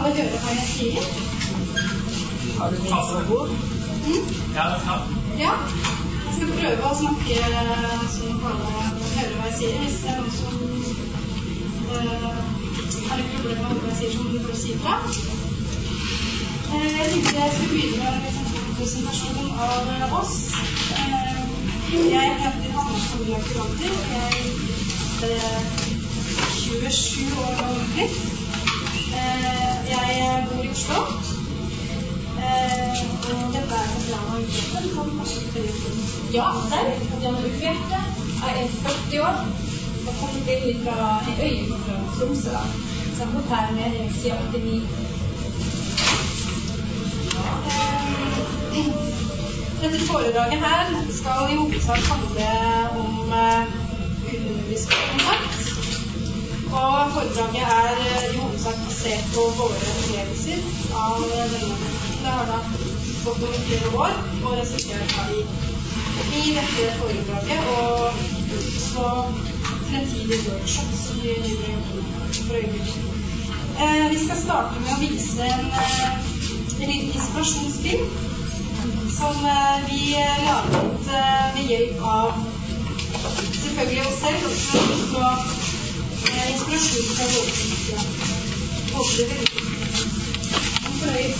Alle hører hva jeg sier. Har du minst så god? Ja, jeg skal prøve å snakke sånn at alle hører hva jeg sier. Hvis det noen som har et problem med hva jeg sier, så må du bare si fra. Jeg tenkte jeg skulle begynne med en presentasjon av oss. Jeg heter Anna Kamila Kurander. Jeg er 27 år gammel. Jeg bor i Oslo. Og dette er Diana Utvete. Ja, det er Diana Utvete. Jeg er 40 år og kommer egentlig fra en øy fra Tromsø. Så jeg har bodd her nede siden 89. Dette foredraget her skal i hovedsak handle om undervisning og kontakt. Og foredraget er i hovedsak basert på våre opplevelser av denne måten. Det har da gått over flere år og resultert i dette foredraget og så fremtidige workshops som vi gjør for øyeblikket. Vi skal starte med å vise en liten inspirasjonsfilm som vi laget ved hjelp av selvfølgelig oss selv og inspirasjon fra våre. Håper det veldig. Fornøyd.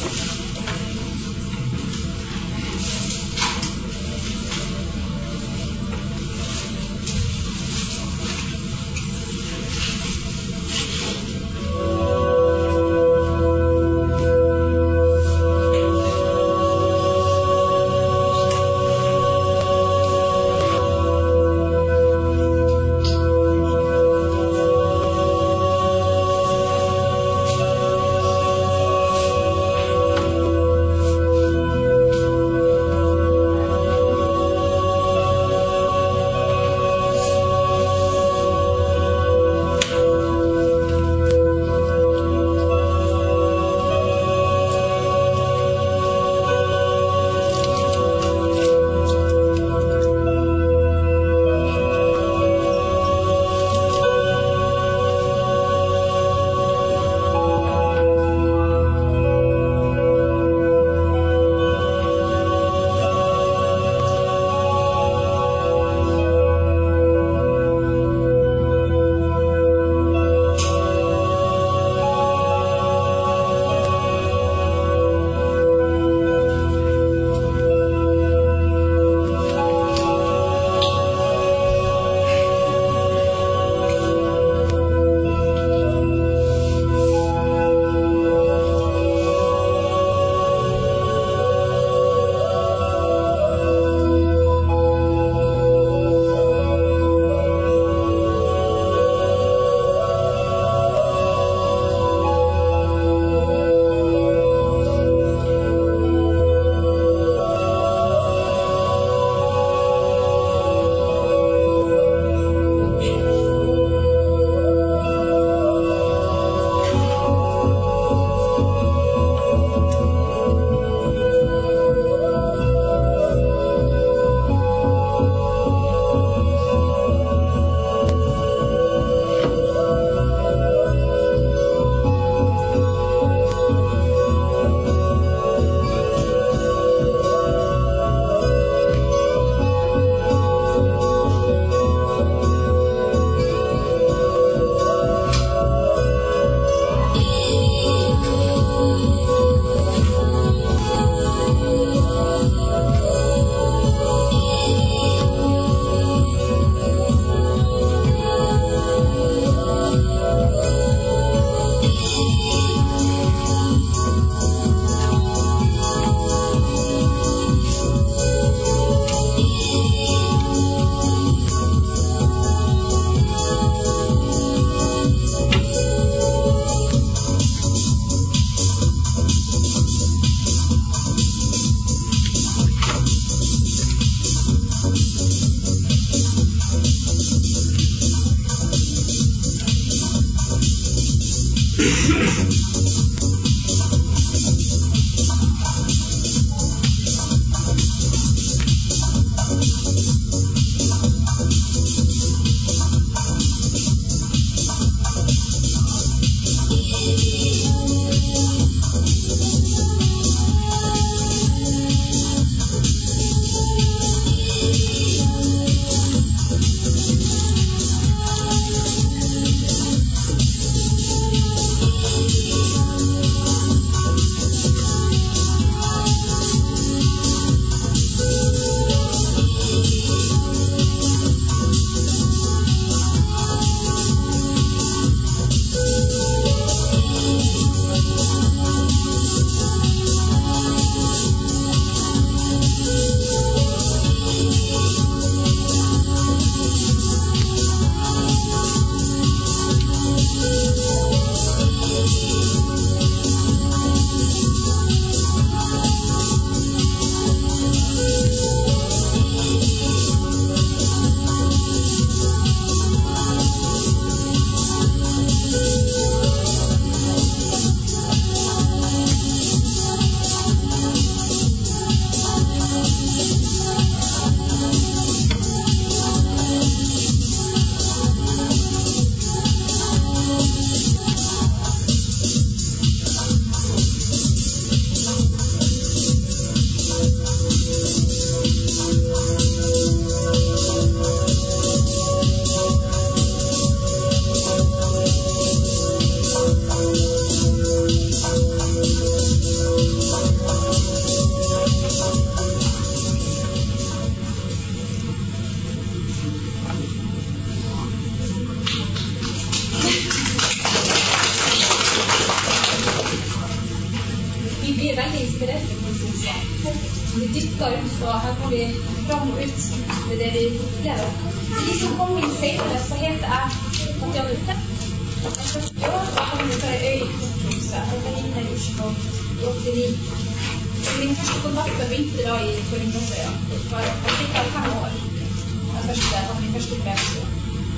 veldig inspirerte for å synes jeg. Vi dytter ut, så her går vi fram og ut med det vi opplever. For de som kom inn senere, så heter jeg Tatjana Ute. Jeg er 40 år, og kommer fra en øy i Tromsø. Jeg var inne i Oslo i 89. Min første kontakt begynte da i Torgmosøya. Jeg fikk av 5 år. Min første opplevelser.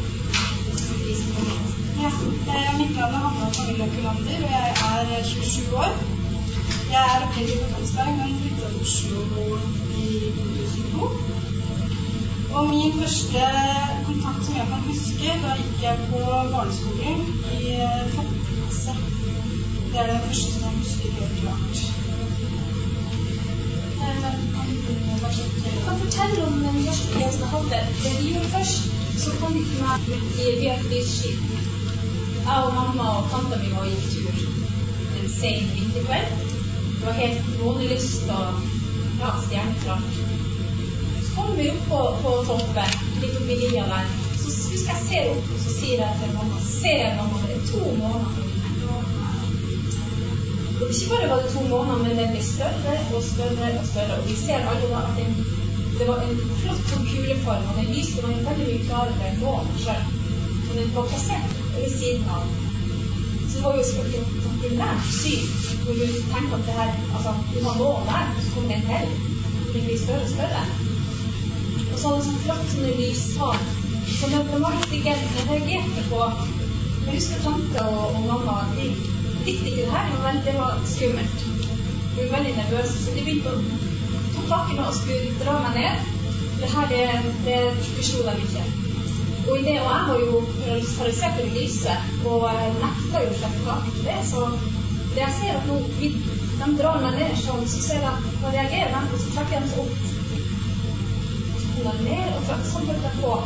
Ja, mitt navn er Hanna Camilla Kulander, og jeg er 27 år. Jeg er opprinnelig på Tønsberg, men flyttet til Oslo i 2002. Og min første kontakt som jeg kan huske, da gikk jeg på barneskolen i 5. klasse. Det er den første som jeg husker helt klart. Jeg kan fortelle om den første opplevelsen jeg hadde. Det vi gjorde først, så kom vi til meg ut i Lyskip. Jeg og mamma og tanta mi var i tur en sen vinterkveld. Det var helt månelyst og stjerneklart. Så kom vi opp på toppen, litt opp i lia der. Så husker jeg ser opp, og så sier jeg til mamma, det er 2 måneder. Og ikke bare var det 2 måneder, men den ble større og større og større. Og vi ser alle da at det var en flott kuleform, og den lyste var veldig mye klarere enn månen selv. Og den var plassert ved siden av. Så det var jo selvfølgelig et nært syn, hvor du tenkte at det her, altså, du har månen der, så kommer den til. Den blir større og større. Og så hadde det sånn flott sånne lysfag. Så det var litt ikke jeg reagerte på. Jeg husker tante og mamma, de likte ikke det her, men det var skummelt. De var veldig nervøse, så de begynte å ta tak i meg og skulle dra meg ned. Det her, det forstod jeg ikke. Og i det, og jeg var jo paralysert på lyset, og nekta jo slett tak til det, så det jeg ser at nå, de drar meg ned sånn, så ser jeg at når jeg reagerer dem, så trekker jeg dem så opp. Så kommer de ned, og sånn følte jeg på.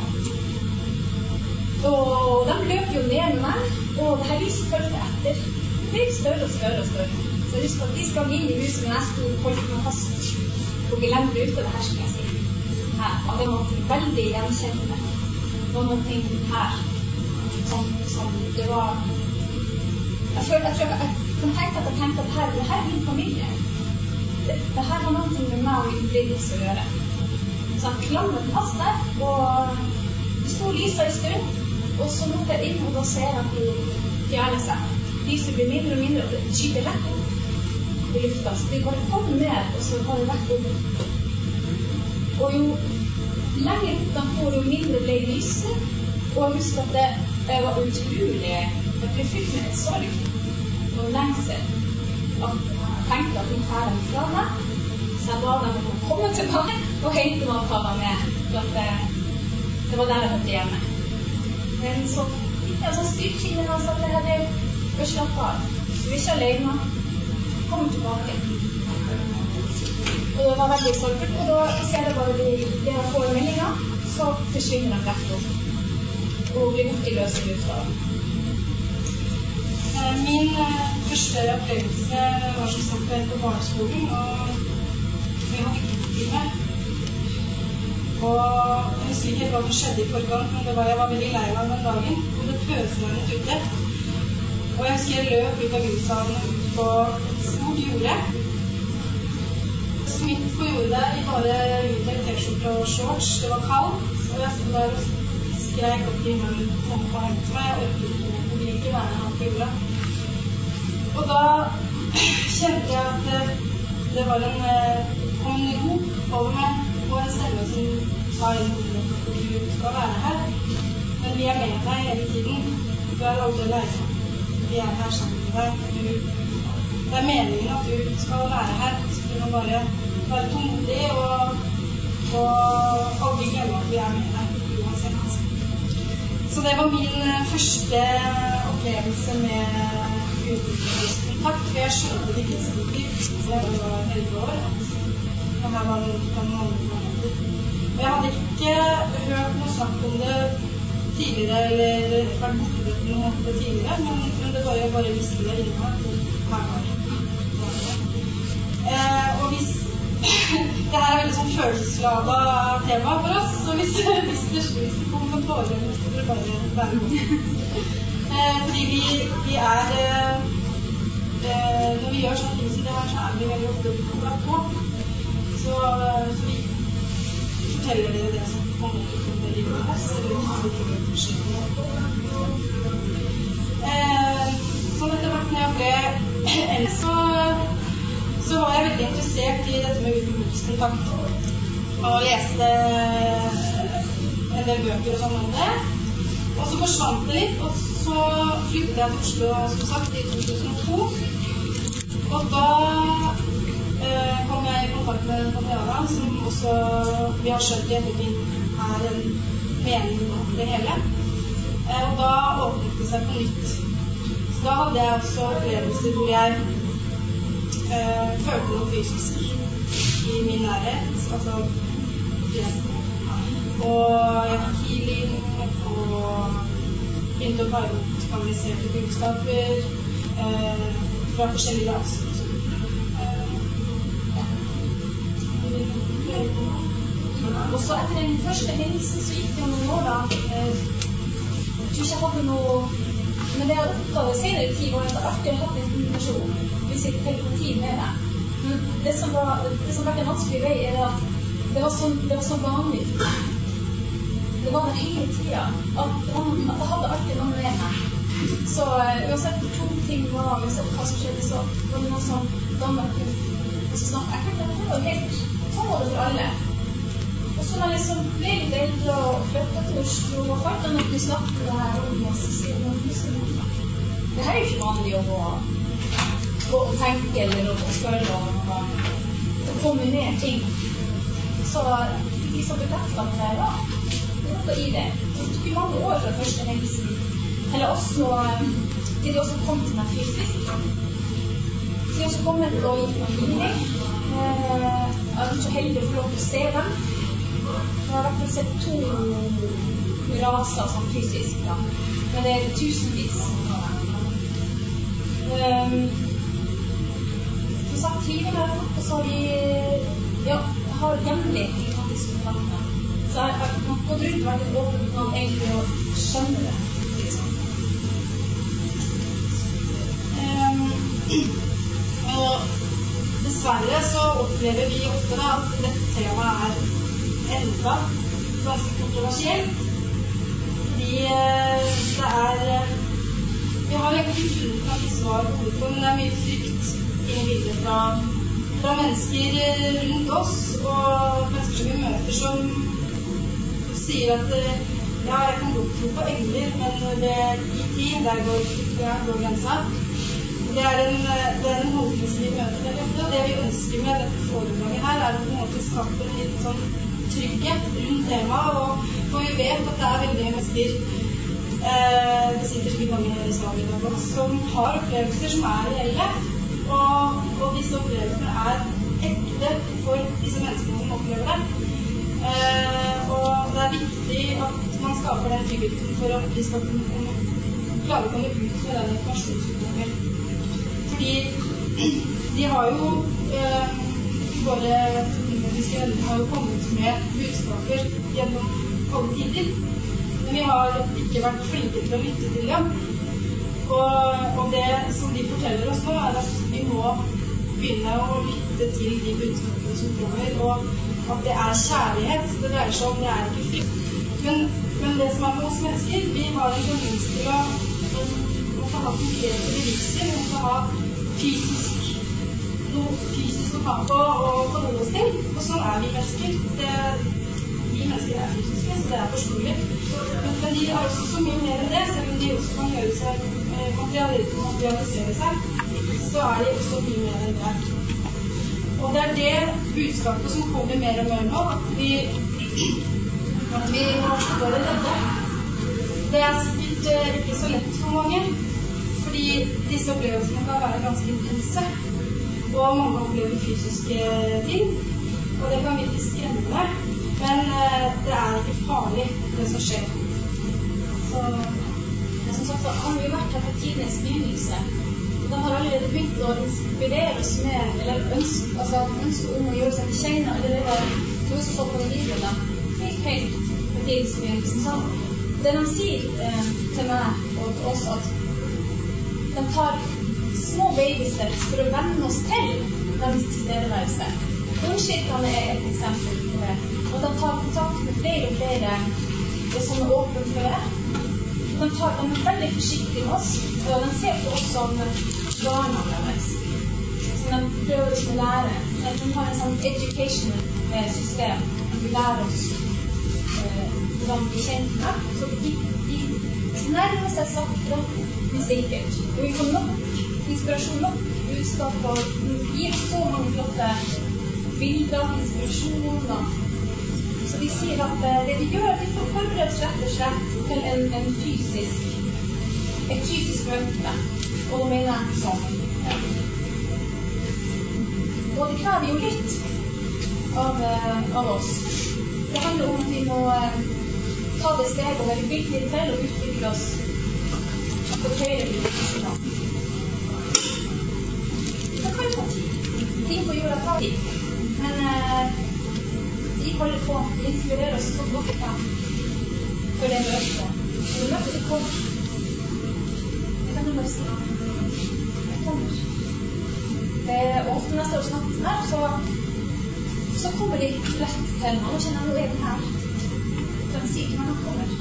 Og de løp jo ned med meg, og det her lyset følte jeg etter. Det ble større og større og større. Så jeg husker at de sprang inn i huset, men jeg stod holdt meg fast og glemte ut, og det her skal jeg si. Her, og det var veldig gjenkjennende. Det var noe her som det var jeg tror jeg kan tenke at det her er min familie. Det her var noe med meg og min opplevelse å gjøre. Så jeg klamret fast der, og det stod lyset en stund, og så måtte jeg inn, og da ser jeg at de fjerner seg. Lyset blir mindre og mindre, og det skyter rett opp i lufta. Så de bare kom ned, og så var det rett opp. Og jo lenger opp de får, jo mindre ble lyset, og jeg husker at det var utrolig. Jeg ble fylt med et sorg og lengsel. Og jeg tenkte at de her er fra meg, så jeg ba dem å komme tilbake og hente meg og ta meg med. For at det var der jeg hørte hjemme. Men så fikk jeg sånn styrkingen og sa at det her er å slappe av. Du er ikke alene. Kom tilbake. Og det var veldig sorgfullt, og da ser jeg bare det jeg får meldingen, så forsvinner de rett opp og blir borteløse i lufta. Min første opplevelse var som sagt på barneskolen, og vi hadde ikke. Og jeg husker ikke hva som skjedde i forgang, men jeg var veldig lei meg den dagen, hvor det pøsregnet ute. Og jeg husker jeg løp ut av gymsalen ut på et stort jorde. Midt på jordet i bare t-skjorte og shorts. Det var kaldt, og jeg stod der og skrek opp til himmelen, kom på hent meg. Jeg orket ikke, jeg ville ikke være her på jorda. Og da kjente jeg at det var en ro over meg, og en stemme som sa inn hodet at du skal være her. Men vi er med deg hele tiden. Du er aldri alene. Vi er her sammen med deg. Det er meningen at du skal være her, så du må bare være tålmodig og aldri glemme at vi er med deg uansett. Så det var min første opplevelse med utenrikskontakt, for jeg skjønte det ikke så dypt da jeg var 11 år. Og her var det noen andre måneder. Og jeg hadde ikke hørt noe snakk om det tidligere, eller vært borte det på noen måte tidligere, men det var jo bare visste det inne her var det. Og hvis det her er veldig sånn følelseslada tema for oss, så hvis det kommer på tårer, så skal dere bare være med. Fordi vi er når vi gjør sånne ting som det her, så er vi veldig forteller dere det som på en måte kommer i oss, eller sånn etter hvert når jeg ble eldre, så var jeg veldig interessert i dette med utenrikskontakt, og leste en del bøker og sånn om det. Og så forsvant det litt, og så flyttet jeg til Oslo, som sagt, i 2002. Og da kom jeg i kontakt med Tatiana, som også vi har skjønt i ettertid er en mening om det hele. Og da åpnet det seg på nytt. Så da hadde jeg også opplevelser hvor jeg følte noe fysisk i min nærhet, altså og jeg fikk healing og begynte å ta ut kanaliserte budskaper fra forskjellige raser. Og så etter den første hendelsen så gikk det jo noen år da. Jeg tror ikke jeg hadde noe, men det jeg oppdaget senere tid var at jeg alltid hadde en kommunikasjon, hvis jeg telepati med det. Men det som var en vanskelig vei er at det var så vanlig. Det var der hele tiden, at jeg hadde alltid noe med meg. Så uansett hvor to ting var, uansett hva som skjedde, så var det noe som dannet ut. Og så snakket jeg, det var jo helt sånn var det for alle. Og så når jeg liksom ble litt eldre og flyttet til Oslo, og fant jeg nok snakket det her om det, så sier jeg det her er jo ikke vanlig å gå og tenke eller å spørre og kombinere ting. Så fikk jeg så bekreftet at det var noe i det. Det tok jo mange år fra første hendelsen, eller også til de også kom til meg fysisk. Så de også kom og gitt meg healing. Jeg var ikke heldig å få lov til å se dem. Jeg har i hvert fall sett 2 raser som fysisk, da. Men det er tusenvis. Som sagt, tidligere har jeg fått, og så har jeg har jevnlig faktisk kontakter. Så jeg har gått rundt og vært litt åpen for egentlig å skjønne det, liksom. Og dessverre så opplever vi ofte da at dette temaet er enda ganske kontroversielt. Fordi vi har egentlig funnet noen svar på hvorfor, men det er mye frykt i bildet fra mennesker rundt oss, og mennesker som vi møter som sier at ja, jeg kan godt tro på engler, men det i tid, der går grensa. Det er en holdning som vi møter veldig ofte, og det vi ønsker med dette foredraget her er å på en måte skape en litt sånn trygghet rundt temaet, og vi vet at det er veldig mennesker, det sitter sikkert mange i salen i dag også, som har opplevelser som er reelle, og disse opplevelsene er ekte for disse menneskene som opplever det. Og det er viktig at man skaper den tryggheten for at de skal klare å komme ut med den informasjonsutgangen. Fordi de har jo våre nordiske venner har jo kommet med budskaper gjennom alle tider, men vi har ikke vært flinke til å lytte til dem. Og det som de forteller oss nå er at vi må begynne å lytte til de budskapene som kommer, og at det er kjærlighet det dreier seg om, det er ikke frykt. Men det som er med oss mennesker, vi har en tendens til å ha konkrete beviser, vi må ha noe fysisk å ta på og forholde oss til, og sånn er vi mennesker. Vi mennesker er fysiske, så det er forståelig. Men de har også så mye mer enn det, selv om de også kan gjøre seg materialisere seg, så er de også mye mer enn det. Og det er det budskapet som kommer mer og mer nå, at vi må være redde. Det er sikkert ikke så lett for mange, fordi disse opplevelsene kan være ganske intense, og mange opplever fysiske ting, og det kan virke skremmende, men det er ikke farlig, det som skjer. Så som sagt, har vi vært her for tidens begynnelse. De har allerede begynt å inspirere oss med, eller ønske om å gjøre seg til kjenne, allerede så på livet, helt for tidens begynnelse. Så det de sier til meg og til oss, at de tar små babysteps for å vende oss til deres tilstedeværelse. Ungkirkene et eksempel på det. Og de tar kontakt med flere og flere som åpne for det. De er veldig forsiktige med oss, og de ser på oss som barna deres. Så de prøver å lære. De har en sånn educational system. De lærer oss hvordan vi kjenner med. Så de nærmer seg sakte, men sikkert. Og vi får nok inspirasjon, nok budskap, og gir så mange flotte bilder, inspirasjoner. Så vi sier at det vi gjør, vi får forberedt rett og slett til et fysisk møte. Og da mener jeg sånn. Og det krever jo litt av oss. Det handler om at vi må ta det steget der vi bygger litt til og utvikle oss på høyere videre. Det kan ta tid. Ting på jorda tar tid. Men de holder på, de inspirerer oss så godt for det møtet. Og det møtet det kommer. Det kan du bare si. Det kommer. Og ofte neste år snakket her, så kommer de rett til meg og kjenner nå den her. Så de sier til meg når kommer.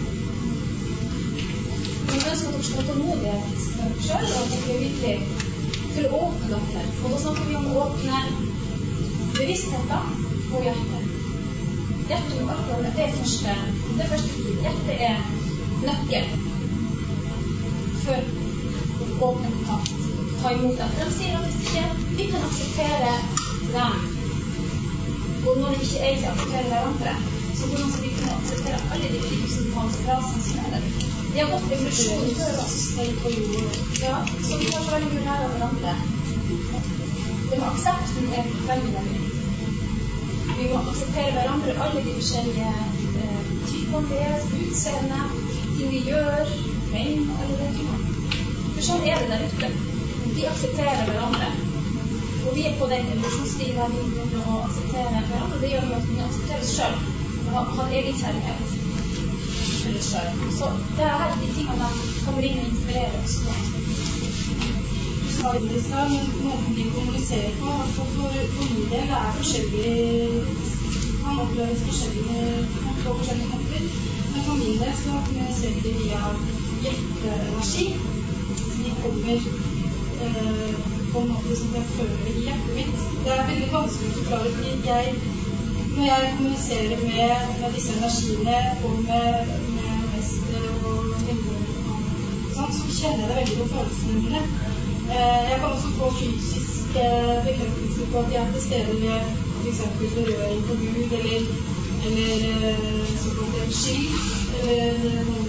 Men jeg ønsker at dere skal ta tålmodighet selv, og at dere er virkelig til å åpne dere. Og da snakker vi om å åpne bevisstheten og hjertet. Hjertet og alkohol, det er første tid. Hjertet er nøkkel for å åpne kontakt. Ta imot det. For de sier at hvis ikke vi kan akseptere dem, og når de ikke egentlig aksepterer hverandre, så hvordan skal vi kunne akseptere alle de tusentalls rasene som er der? De har gått evolusjon før oss på jorden. Ja, så vi har så veldig mye lære av hverandre. Det med aksepten er veldig, veldig viktig. Vi må akseptere hverandre, alle de forskjellige typene vi er, utseende, ting vi gjør, hvem, alle de tingene. For sånn er det der ute. De aksepterer hverandre. Og vi er på den evolusjonsstigen der vi begynner å akseptere hverandre. Det gjør vi at vi aksepterer oss selv. Og har egen kjærlighet for oss selv. Så det er her de tingene som kommer inn og inspirerer oss. Du sa det i stad, men måten de kommuniserer på, for min del er forskjellig, kan oppleves forskjellige på forskjellige måter. Men for min del så kommuniserer de via hjerteenergi. De kommer på en måte som jeg føler i hjertet mitt. Det er veldig vanskelig å forklare, fordi når jeg kommuniserer med disse energiene og med mester og venner, så kjenner jeg det veldig på følelsene mine. Jeg kan også få fysiske bekreftelser på at jeg er til stede ved for eksempel berøring på Gud, eller såkalt energi, eller noen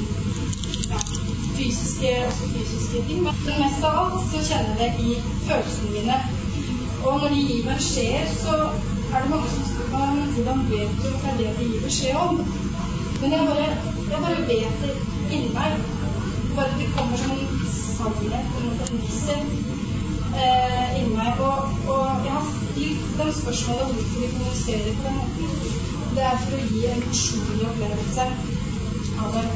fysiske ting. Men mest av alt så kjenner jeg det i følelsene mine. Og når de gir meg beskjed, så er det mange som spør meg, men hvordan vet du hva det de gir beskjed om? Men jeg bare vet det inni meg. Bare det kommer som en sannhet, en visshet inni meg. Og jeg har stilt dem spørsmålet hvorfor vi kommuniserer på den måten. Det er for å gi en personlig opplevelse av det.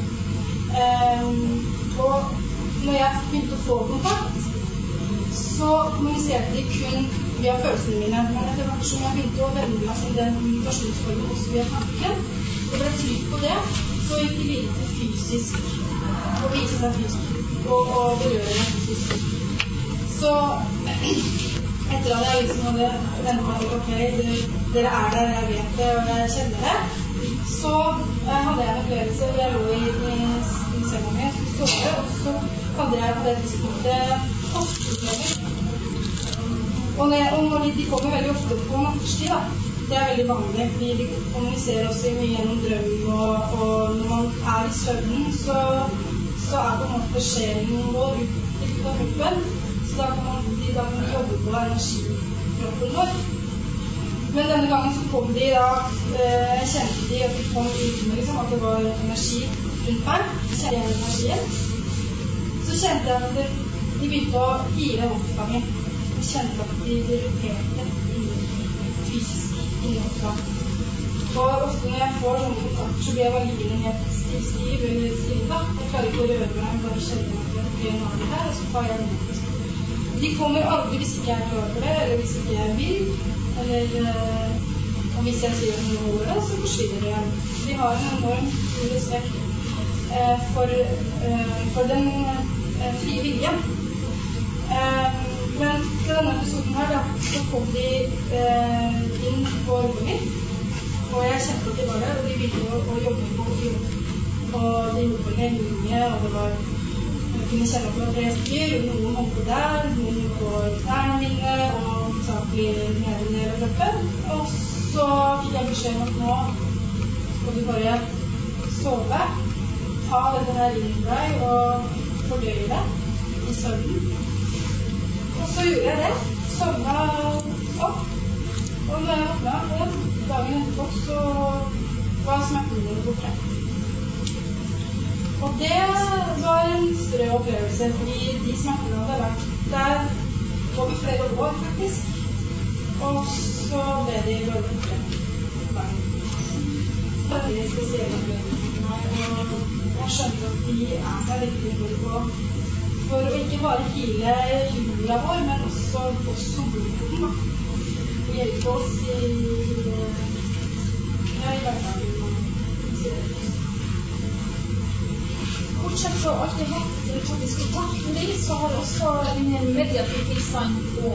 Og når jeg begynte å få kontakt, så kommuniserte de kun via følelsene mine. Men etter hvert som jeg begynte å vende meg til den kommunikasjonsformen også via tanken, og ble trygg på det, så gikk de videre til fysisk, og vise seg fysisk, og berøre meg fysisk. Så etter at jeg liksom hadde vendt meg til, ok, dere er der, jeg vet det, og jeg kjenner det, så hadde jeg en opplevelse hvor jeg lå i senga mi, jeg skulle sove, og så hadde jeg på det tidspunktet hoftproblemer. Og når de kommer veldig ofte på nattestid, da. Det er veldig vanlig, fordi de kommuniserer også mye gjennom drømmen, og når man er i søvnen, så er på en måte sjelen vår ut av kroppen, så da kan de jobbe på energikroppen vår. Men denne gangen så kom de da, jeg kjente de at de kom ut med liksom, at det var energi rundt meg, kjente jeg energien. Så kjente jeg at de begynte å gire hofta mi. Jeg kjente at de roterte fysisk inni hofta. Og ofte når jeg får sånne kontakter, så blir jeg bare liggende helt stiv eller stille. Jeg klarer ikke å røre meg, jeg bare kjenner at det er en annen her, og så tar jeg den. De kommer aldri hvis ikke jeg er klar for det, eller hvis ikke jeg vil. eller og hvis jeg sier noen ord, så forsvinner det igjen. Vi har en enorm respekt for den frie viljen. Men til denne episoden her, da, så kom de inn på rommet mitt, og jeg kjente at de var der, og de ville å jobbe på jobb. Og de gjorde det mye, og det var, jeg kunne kjenne at det var 3 stykker, og noen holdt på der, noen på knærne mine, og tak i nede av kroppen. Og så fikk jeg beskjed om at nå skal du bare sove, ta dette her inn i deg og fordøye det i søvnen. Og så gjorde jeg det, sovna opp, og når jeg våkna igjen dagen etterpå, så var smertene mine borte. Og det var en større opplevelse, fordi de smertene hadde vært der over flere år faktisk, og så ble de bare borte. Det er veldig spesielle opplevelser her, og jeg skjønner at de seg virkelig god på for å ikke bare hile jula vår, men også solkoden, da. Og hjelpe oss i hverdagen. Bortsett fra alt jeg hatt faktisk kontakt med dem, så har også en mediativ tilstand på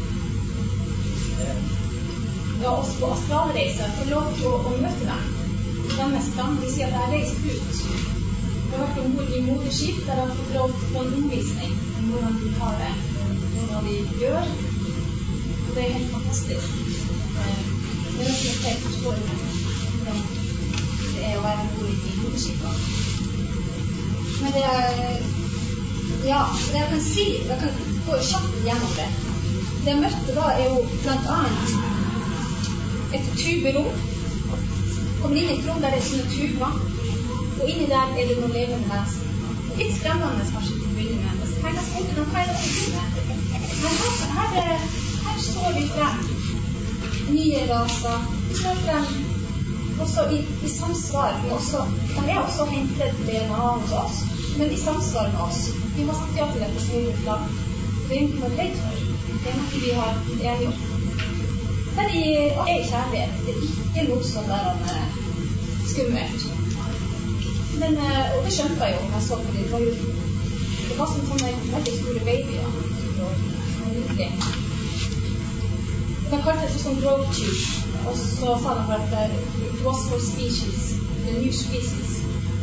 oss på astralreise for lov til å møte dem. Deres plan, de sier at jeg har reist ut. Jeg har vært ombord i moderskip, der jeg har fått lov til å få en omvisning om hvordan de har det, hva de gjør. Og det er helt fantastisk. Det er også helt forståelig hvordan det er å være ombord i moderskipet. Men det jeg kan si, jeg kan gå kjapt gjennom det. Det jeg møtte da er jo blant annet et tuberom. Kommer inn i et rom der det er sånne tuber, og inni der er det noen levende vesen. Litt skremmende kanskje til å begynne med. Så tenker jeg sånn, hva er det å begynne? Her står vi frem. Nye raser. Vi står frem også i samsvar med også, de er også hentet DNA hos oss, men i samsvar med oss. Vi har sagt ja til dette som vi vil. Det er ikke noe redd for. Det er noe vi har gjort. Det er kjærlighet. Det er ikke noe som er skummelt. Men, og det skjønte jeg jo når jeg så på det. Det var som sånne veldig store babyer. De kalte det sånn growth tube. Og så sa de at it was for species, the new species.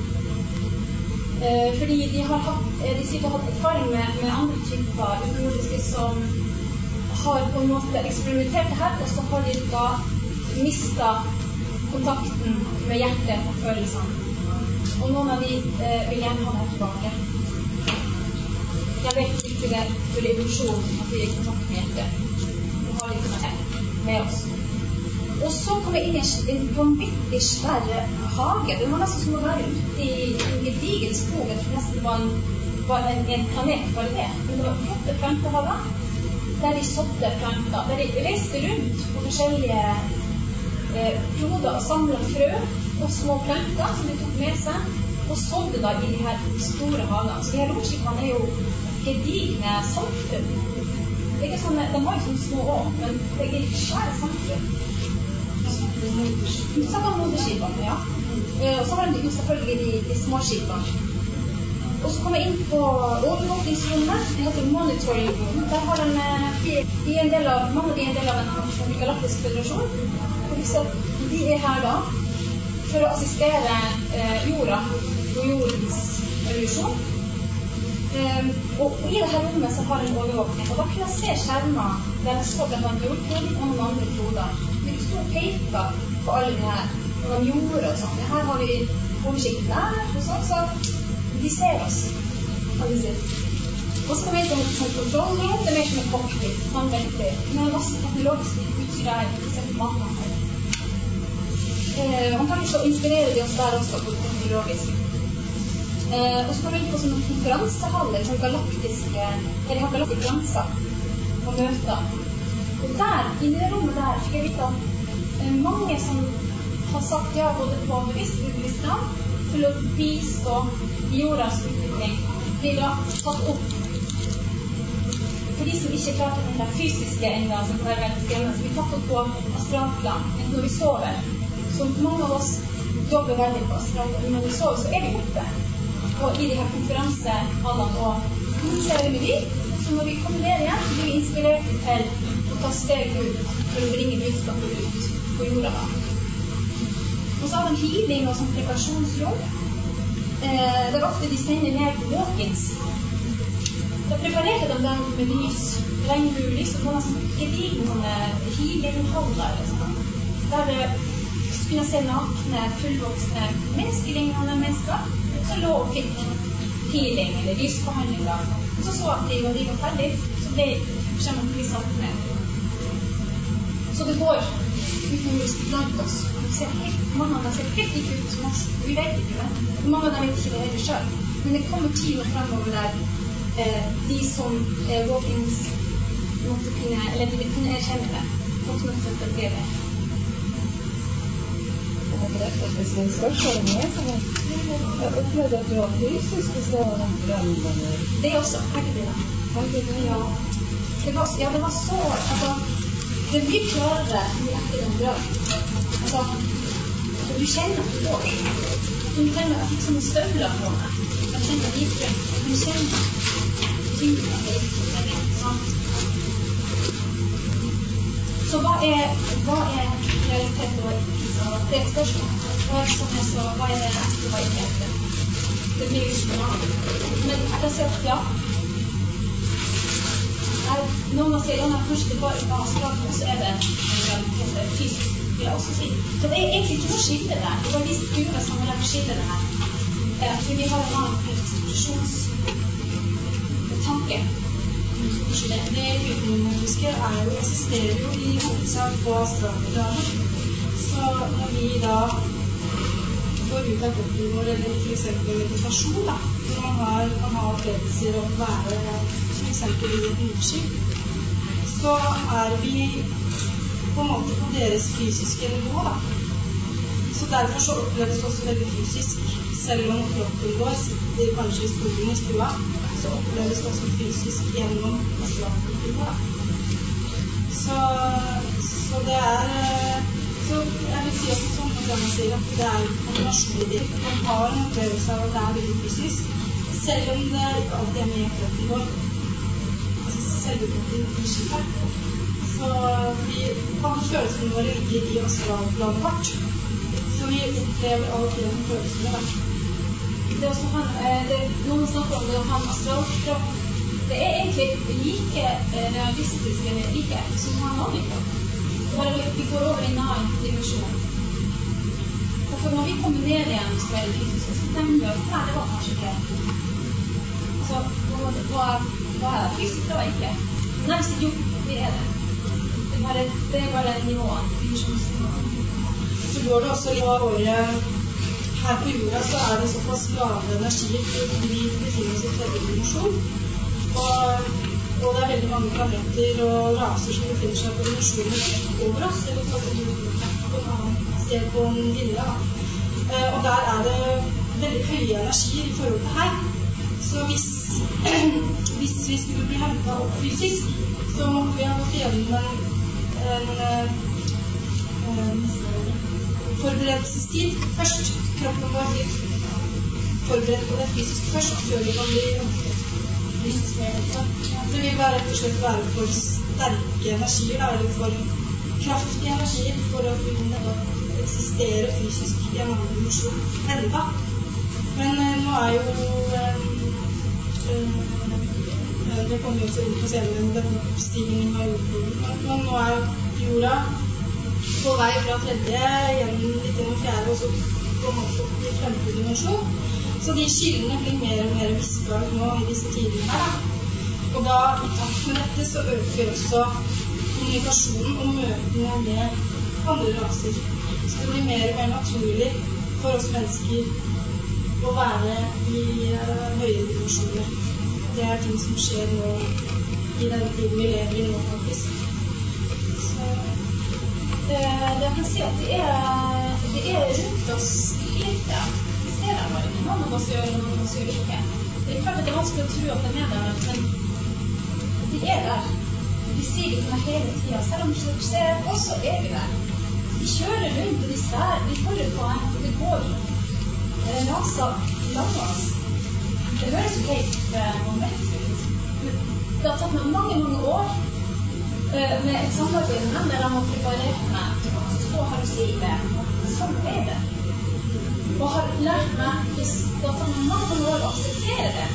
Fordi de sikkert har hatt erfaring med andre typer utenjordiske som har på en måte eksperimentert det her, og så har de da mistet kontakten med hjertet og følelsene. Og noen av de vil gjerne ha det tilbake. Jeg vet ikke det for evolusjon at vi er i kontakt med hjertet. Vi har litt med oss. Og så kom jeg inn i en vanvittig svære hage. Det var nesten som å være ute i en gedigen skog. Jeg tror nesten det var en planet bare det. Men det var flotte plantehaver, der de sådde planter. Der de reiste rundt på forskjellige kloder og samlet frø og små planter som de tok med seg, og sådde da i de her store hagene. Så de her romskipene er jo gedigne samfunn. Det er ikke sånn, de har jo sånne små år, men det er svære samfunn. Så kan moderskipene, ja. Og så har de jo selvfølgelig de små skipene. Og så kom jeg inn på overvåkningsrommet, det heter monitoring room. Der har mange av de er en del av en galaktisk federasjon. Og de er her da for å assistere jorda og jordens evolusjon. Og i dette rommet så har en overvåkning, og da kunne jeg se skjermer der jeg så blant annet jordkloden og noen andre kloder. Vi stod og peket på alle de her, og de gjorde og sånn. Her har vi oversikten der, og sånn, så de ser oss, kan vi si. Og så kom vi inn til et kontrollrom, det er mer som en cockpit, sånn veldig, med masse teknologisk utstyr der, for maten her. Man kan så inspirere de oss der også på teknologisk. Og så kom vi inn på sånne konferansehaller, sånn galaktiske, der de har galaktiske konferanser og møter. Og der, i det rommet der, fikk jeg vite at mange som har sagt ja både på bevisst og ubevisst plan til å bistå jordas utvikling blir da tatt opp. de som ikke klarte den der fysiske enda, som kan være veldig skremmende, så vi tatt opp på astralplan. Men når vi sover, så mange av oss jobber veldig på astralplan, men når vi sover, så vi oppe. Og i de her konferansehallene og kommuniserer med de, så når vi kommer ned igjen, så blir vi inspirert til å ta steg ut for å bringe budskapet ut på jorda. Og så har de healing og sånn preparasjonsjobb. Det er ofte de sender ned walk-ins. Da preparerte de dem med lys, regnbuelys, og noen sånn gedigne healing-holder, der det kunne se nakne, fullvoksne menneskelignende mennesker, som lå og fikk healing eller lysbehandling da. Og så at de, når de var ferdig, så ble skjermen bli satt ned. Så det går utenrisk blant oss. Mange av dem ser helt ikke ut som oss. Vi vet ikke det. Mange av dem vet ikke det heller selv. Men det kommer tid og fremover der de som walk-ins måtte kunne, eller de vil kunne erkjenne det. Måtte nok sette det bedre. Det spørsmålet med, jeg opplevde at du har fysiske steder om drømmene. Det er også herlig. Ja. Det var så, altså, det blir klarere etter en drøm. Altså, du kjenner at du går. Du kjenner at jeg fikk sånne støvler på meg. Jeg kjenner at jeg gikk frem. Du kjenner tyngden av det. Så hva er realitet og det er et spørsmål. Hva er det som er så, hva er det ekte, hva er det ekte? Det blir jo ikke noe annet. Men jeg kan si at ja. Noen må si, ja, kanskje det bare var astralt, og så er det fysisk, vil jeg også si. Så det er egentlig ikke noe skille der. Det var vist Gud som har skille det her. For vi har en annen prestasjonstanke. Det utenomordiske eksisterer jo i hovedsak på astralplanet. Så når vi da går ut av kroppen vår, eller for eksempel meditasjon, da, når man har opplevelser om å være for eksempel i et nordskip, så vi på en måte på deres fysiske nivå, da. Så derfor så oppleves det også veldig fysisk. Selv om kroppen vår sitter kanskje i skolen i stua, så oppleves det også fysisk gjennom astralkroppen, da. Så det så jeg vil si også sånn at jeg sier at det en kombinasjon i det. Man har en opplevelse av at det veldig fysisk, selv om det ikke alltid med i kroppen vår. Altså selve kroppen i skipet. Så alle følelsene våre ligger i astralplanet vårt. Så vi opplever alle de følelsene da. Det er også noen snakker om det å ha en astralkropp. Det er egentlig like realistisk eller like som å ha en vanlig kropp. Vi går over i en annen dimensjon. For når vi kommer ned igjen, så det fysisk, så tenker vi at det var kanskje ikke. Altså, hva det fysisk? Det var ikke. Nei, jo, det det. Det bare nivåen, dimensjonsnivåen. Så går det også i året her på jorda, så det såpass lave energier, fordi vi befinner oss i tredje dimensjon. Og det veldig mange planeter og raser som befinner seg på dimensjoner over oss, eller på et annet sted på en linje. Og der det veldig høye energier i forhold til her. Så hvis vi skulle bli hentet opp fysisk, så måtte vi ha gått gjennom en forberedelsestid først. Kroppen vår blir forberedt på det fysisk først, før vi kan bli så vi vil rett og slett være for sterke energier, eller for kraftige energier, for å kunne eksistere fysisk i en annen dimensjon enda. Men nå jo det kommer jo også inn på scenen, den oppstigningen av jordkloden, men nå jorda på vei fra tredje gjennom litt gjennom fjerde, og så på en måte i fremte dimensjon. Så de skillene blir mer og mer viskere nå i disse tidene her. Og da, i takt med dette, så øker også kommunikasjonen og møtene med andre raser. Så det blir mer og mer naturlig for oss mennesker å være i høyere dimensjoner. Det ting som skjer nå i den tiden vi lever i nå, faktisk. Så jeg kan si at det rundt oss litt, ja. Det bare ikke. Noen av oss gjør, noen av oss gjør ikke. Det klart at det vanskelig å tro at det med der, men vi der. Vi sier det til hele tiden, selv om vi ser oss, så vi der. Vi kjører rundt, og vi følger på en, og vi går langt oss. Det høres jo helt vanvittig. Det har tatt meg mange år med et samarbeid med dem, der de har preparert meg, så har du si det. Sånn det. Og har lært meg, det har tatt meg mange år å akseptere det.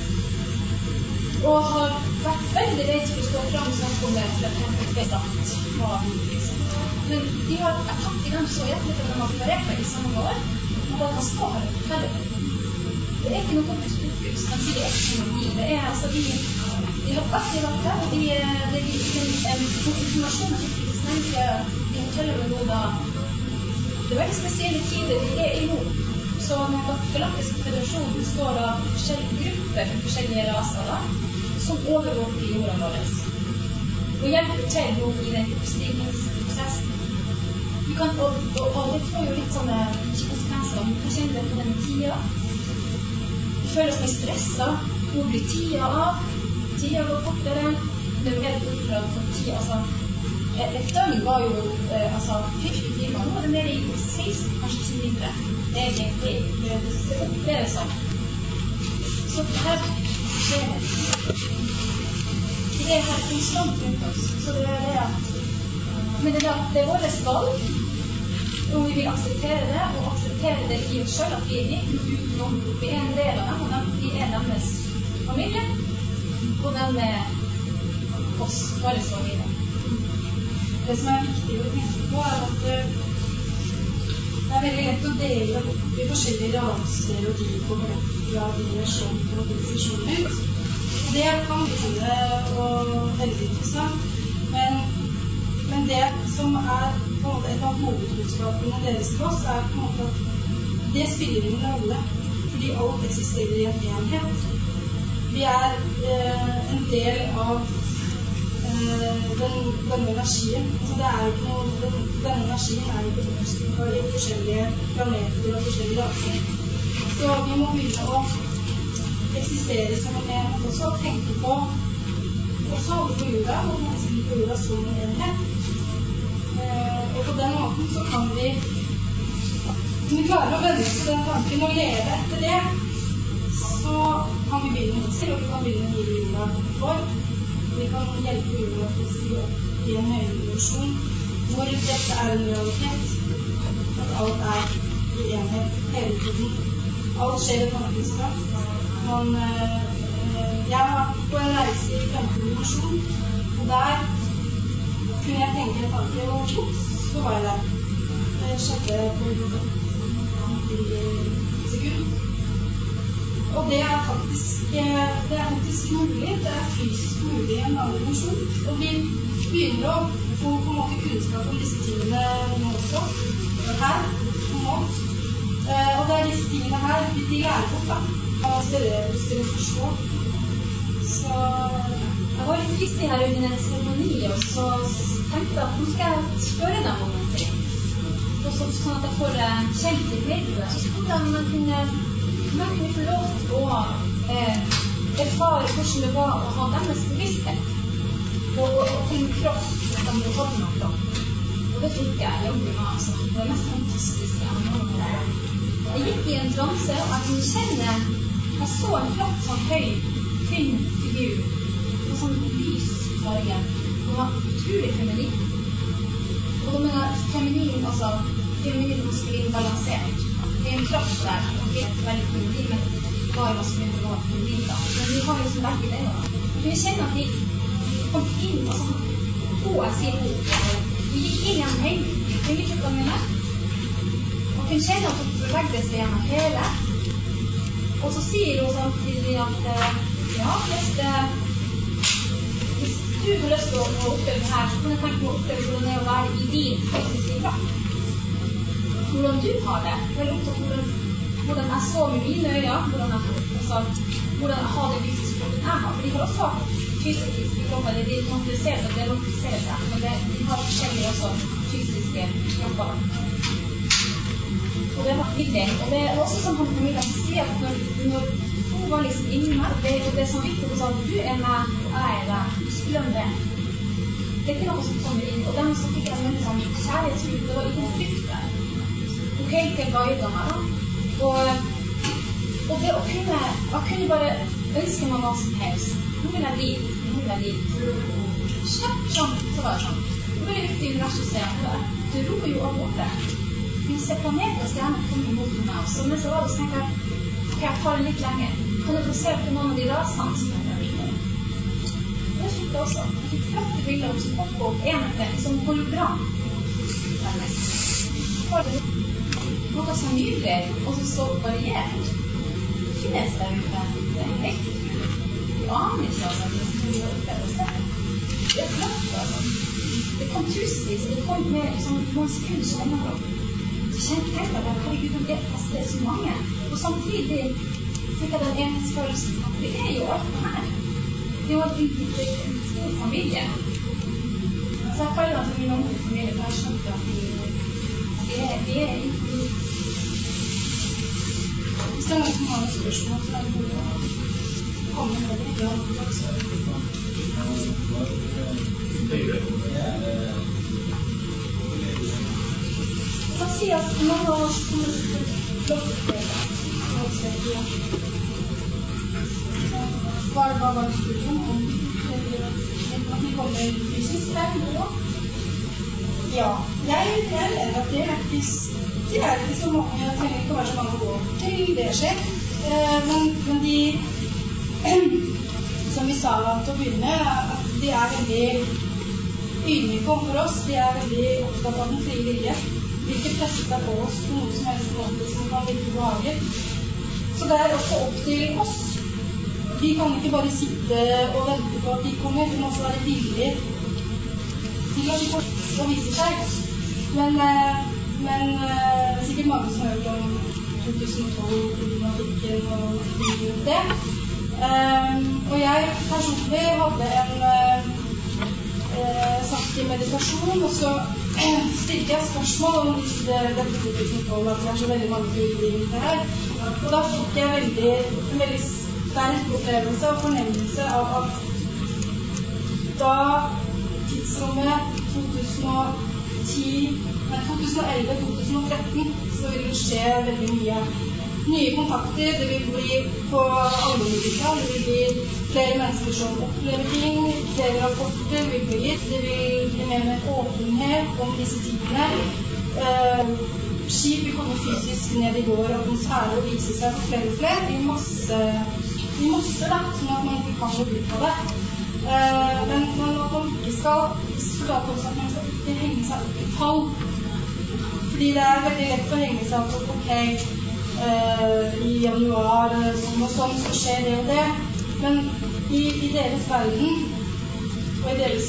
Og har vært veldig redd for å stå frem og snakke om det, for at jeg vet at Men de har tatt i dem så hjertelig for at de har preparert meg i samme år, og at man skal ha det fortelle. Det ikke noe fokus, man sier det ikke noe. Det altså de har alltid vært der, og det informasjonen til kristne, de forteller meg noe da. Det er veldig spesielle tider vi i nå. Så den galaktiske federasjonen består av forskjellige grupper, forskjellige raser da, som overvåker jorden vår. Og hjelper til nå i den oppstigningsprosessen. Og det får jo litt sånne konsekvenser. Vi kan kjenne det på denne tida. Vi føler oss litt stresset. Nå blir tida av. Tida går kortere. Det er jo helt oppdrag for tida. Altså, et døgn var jo 40 timer. Nå er det mer i 16, kanskje mindre. Egentlig. Det oppleves sånn. Så her skjer det. Det er her konstant rundt oss. Så det er det at men det er vårt valg, og vi vil akseptere det, og akseptere det i oss selv, at vi ikke utenom, vi en del av dem, og vi deres familie, og dem oss, våre familie. Det som viktig å tenke på at det veldig lett å dele opp i forskjellige raser og typer fra generasjoner og organisasjoner. Det kan begynne veldig interessant, men det som på en måte et av hovedbudskapene deres til oss, på en måte at det spiller ingen rolle, fordi alt eksisterer i en enhet. Vi en del av denne energien. Altså det ikke noe, denne energien ikke oppstått i forskjellige planeter og forskjellige raser. Så vi må begynne å eksistere som en enhet også, og tenke på også alle på jorda, og mennesker på jorda som en enhet. Og på den måten så kan vi klare å vende oss til den tanken og leve etter det, så kan vi begynne med selv, og vi kan begynne med jorda vår. Vi kan hjelpe jorda til å si opp i en høyere dimensjon, hvor dette en realitet, at alt i enhet hele tiden. Alt skjer i tankens kraft. Jeg har vært på en reise i 15 dimensjon, og der kunne jeg tenke en tanke, og så var jeg der. Det skjedde på 90 sekunder. Og det faktisk mulig, det fysisk mulig i en annen dimensjon. Og vi begynner å få på en måte kunnskap om disse tingene nå også, her, nå. Og det disse tingene her, de lærer opp da. Av oss til å forstå. Så jeg var litt trist her under en seremoni, og så tenkte jeg at nå skal jeg spørre dem om noe ting. Og sånn at jeg får kjent litt mer på det. Så spurte jeg om man kunne få lov til å erfare hvordan det var å ha deres bevissthet. Og til en kropp, at de hadde noe kropp. Og det fikk jeg jobbe med, altså. Det var mest fantastiske jeg har noe med det. Jeg gikk i en transe, og jeg kunne kjenne. Jeg så en flott, sånn høy, tynn figur, og sånn lys farge. Den var utrolig feminin. Og da mener jeg feminin, altså feminin og maskulin balansert. Det en kraft der, og det veldig feminin, men bare maskulin og feminin da. Men vi har liksom vært i det da. Jeg kunne kjenne at de kom inn, altså, jeg sier vi gikk inn gjennom hele fingertrykkene mine, og kunne kjenne at de bevegde seg gjennom hele. Og så sier hun samtidig at ja, hvis du har lyst til å oppleve det her, så kan jeg tenke på å oppleve hvordan det er å være i din fysiske kraft. Hvordan du har det. Jeg er opptatt hvordan jeg så med mine øyne, hvordan jeg har det fysiske kroppen jeg har. For de har også fysiske kropper, de materialiserer seg, det lokaliserer seg, men de har forskjellige også fysiske kropper. Og det var viktig. Og det er også sånn at Camilla sier at når hun var liksom inne med, det er sånn viktig å si at du er med, jeg er der, glem det. Det er ikke noe som kommer inn, og dem som fikk en veldig sånn kjærlighetsliv, det var i konflikt der. Hun helt til guidet meg da. Og det å kunne bare ønske meg hva som helst. Nå vil jeg dit. Kjapt sånn, så var det sånn. Nå vil jeg ut i universet og se på det. Det roer jo av borte. Vi ser planeter og stjerner komme imot meg også, men så var det så tenkte jeg, ok, jeg tar det litt lenger. Kan du få se på noen av de rasene som jeg har gjort? Det fikk jeg også. Jeg fikk flotte bilder som poppet opp en etter, som hologram. Noe så nydelig, og så variert. Det finnes der ute. Det er helt aner ikke altså, det som vi har opplevd å se. Det er flott, altså. Det kom tusenvis, og det kom med sånn noen sekunder som ennå. Så kjente jeg at herregud, det er så mange. Og samtidig fikk jeg den enhetsfølelsen at det er jo alt det her. Det er jo en stor familie. Så jeg føler at min omkring familie, for jeg skjønte at vi er ikke. Hvis det er noen som har noen spørsmål, så er det mulig å komme med det. Ja, jeg kan si at mange av oss kommer til å blokke hva var det spørsmål om at vi kommer fysisk her nå? Ja, jeg mener at det er ikke så mange, jeg trenger ikke å være så mange å gå til det skjer, men de som vi sa til å begynne, at de er veldig ydmyke for oss, de er veldig opptatt av den frie vilje. Vi vil ikke presse seg på oss på noe som helst måte som kan virke behagelig. Så det er også opp til oss. Vi kan ikke bare sitte og vente på at de kommer, vi må også være villige til at de får å vise seg. Men sikkert mange som har hørt om 2012-problematikken og det. Og jeg personlig hadde satt i meditasjon, og så stilte jeg spørsmål om dette 2012, at det er så veldig mange frivillige her. Og da fikk jeg en veldig sterk opplevelse og fornemmelse av at da tidsrommet 2011-2013 så vil det skje veldig mye. Nye kontakter, det vil bli på alle muligheter, det vil bli flere mennesker som opplever ting, flere rapporter vil bli gitt, det vil bli mer åpenhet om disse tingene. Skip vil komme fysisk ned i vår atmosfære og vise seg for flere og flere i masse da, sånn at man ikke kan gå ut av det. Men at man ikke skal fortale oss at man skal ikke henge seg opp i tall. Fordi det er veldig lett å henge seg opp, ok, i januar, sånn og sånn, så skjer det og det. Men i deres verden, og i deres,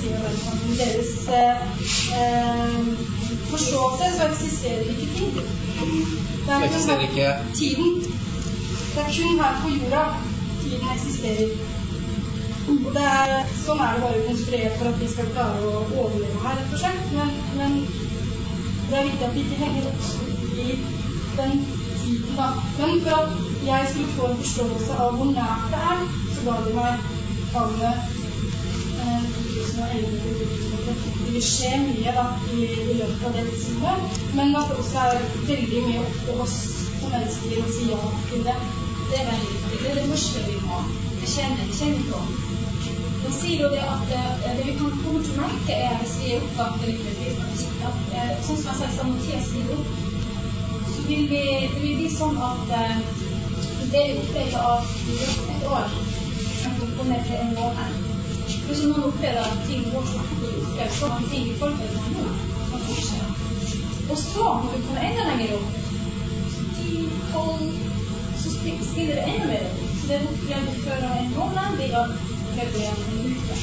forståelse, så eksisterer ikke tid. Det eksisterer ikke tiden. Det er kun her på jorda tiden eksisterer. Og sånn er det bare konstruert for at vi skal klare å overleve her, rett og slett. Men det er viktig at vi ikke henger oss i den tiden da. Men for at jeg skulle få en forståelse av hvor nært det er, så ga de meg tallet 2011-2013. Det vil skje mye da i løpet av det tidspunktet, men at det også er veldig mye opp til oss som mennesker å si ja til det. Det er veldig viktig. Det er det første vi må. Det kjenner på. De sier jo det at det vi kan komme til å merke er hvis vi er opptatt eller ikke, sånn som jeg sa i samme tid, så vil det bli sånn at det vi opplever av et år kan komme til en måned. Hvis noen opplever at ting går som ikke blir opplevd, så kan ting i forhold til det nå kan fortsette. Og så, når vi kommer enda lenger opp, 10-12, så spiller det enda mer opp. Så det vi opplevde før en måned, det opplevde en uke.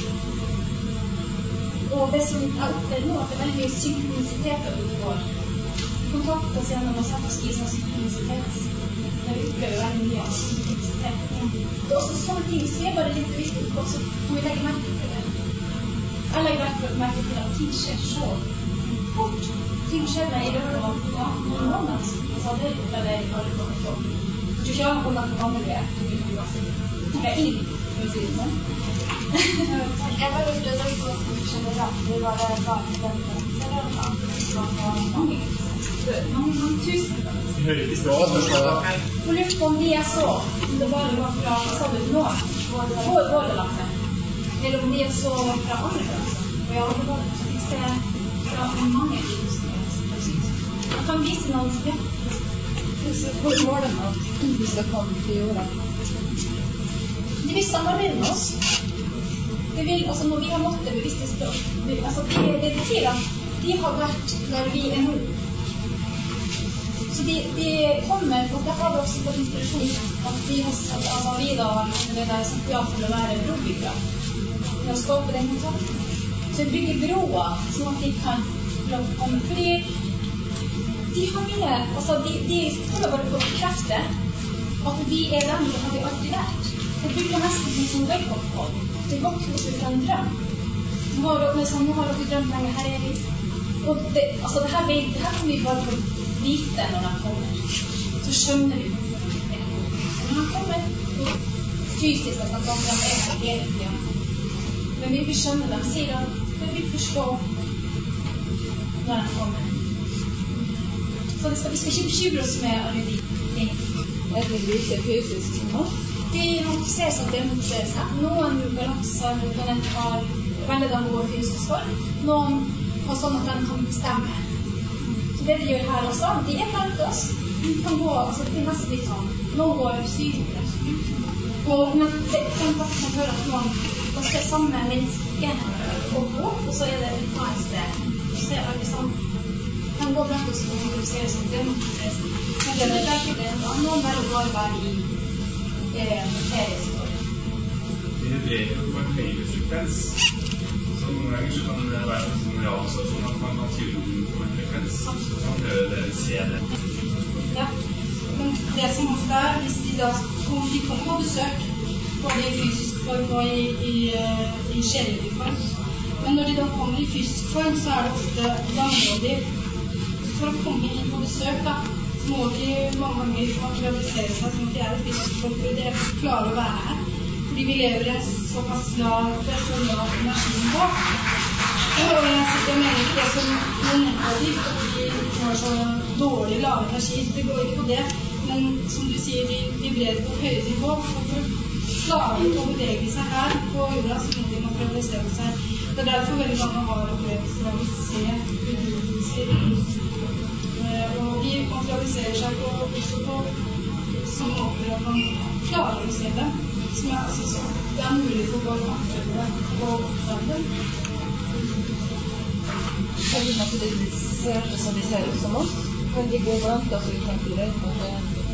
Og det som jeg opplever nå, at det er veldig mye synkronisitet av det går. Kontakt oss gjennom å sette oss i sånn synkronisitet. Det vi opplever veldig mye av synkronisitet. Det er også sånne ting som er bare litt viktig, og så kan vi legge merke til det. Jeg legger merke til at ting skjer så fort. Ting skjedde meg I løpet av noen måneder. Så hadde jeg gjort det I alle kommet på. Jeg tror ikke jeg har kommet til vanlige Det ingen, for å si det sånn. Jeg var litt rød på generelt. Det var det bare mange tusen. På luft på om de jeg så, om det bare var fra, sa du, nå, våre lapper. Eller om de jeg så fra andre plasser. Og ja, det var det fra mange tusen. Jeg kan vise noen skritt. Hvor var det nå? Hvis det kom til jorda? De vil samarbeide med oss. Det vil, altså når vi har nått det bevisste språk, altså det betyr at de har vært der vi nå. Så de kommer, og det har vi også fått inspirasjon at vi har sagt, altså vi da, det der som ja for å være brobyggere, til å skape den kontakten. Så vi bygger broer, sånn at de kan komme, fordi de har mye, altså de kan bare få bekrefte at vi dem, det har vi alltid vært. Det bygger nesten som wake-up-call. Det vokser opp fra en drøm. Nå har dere drømt lenge, her vi. Og det, altså det her kan vi bare få vite når de kommer. Så skjønner vi hvorfor de Når de kommer, fysisk at de her hele tiden. Men vi vil skjønne dem, sier at vi vil forstå når de kommer. Så vi skal ikke bekymre oss med alle de ting. Det viser fysisk nå. De notiserer seg, demonstrerer seg. Noen galakser, planeter har veldig da går fysisk form. Noen har sånn at de kan bestemme. Så det de gjør her også, de blant oss. De kan gå, altså det mest litt sånn. Noen går sykere. Og det kan faktisk høre at noen skal samme menneske og gå, og så det et annet sted. Så alle sammen. Kan gå blant oss og notiserer seg, demonstrerer seg. Men det ikke det. Noen velger bare være I ferieskår. Det vibrerer jo på en høyere frekvens. Så noen ganger så kan det være en radiostasjon at man kan tune på en frekvens. Så kan man høre det, se det. Ja, men det som ofte hvis de da kommer på besøk, både I fysisk form og I sjelelig form, men når de da kommer I fysisk form, så det ofte langmålig. For å komme inn på besøk da, må de mange ganger materialisere seg som at de et fysisk folk, fordi de klarer å være her. Fordi vi lever I en såpass lav energinivå. Og jeg mener ikke det som noe negativt, at de har så dårlig lav energi. Det går ikke på det, men som du sier, de vibrerer på høyere nivå. Og for å klare å bevege seg her på jorda, så må de materialisere seg. Det derfor veldig mange har opplevelser av å se bevegelser. Og de materialiserer seg også på sånne måter at man klarer å se dem, som altså så det mulig for vår maktøvere å oppdage dem. Jeg vil at det ser ut som de ser ut som oss, men de går blant oss og vi tenker det på det.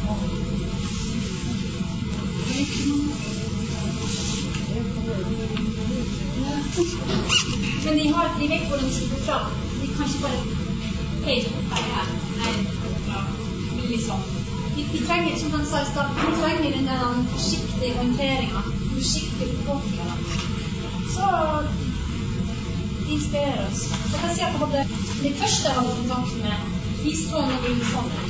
Men de vet hvordan de skal gå fra. De kan ikke bare helt her. Nei, liksom. De trenger, som han sa I stad, de trenger den der forsiktige håndteringen, forsiktige befolkningen. Så de inspirerer oss. Så kan jeg si at det første jeg hadde kontakt med, de så noe sånn ut.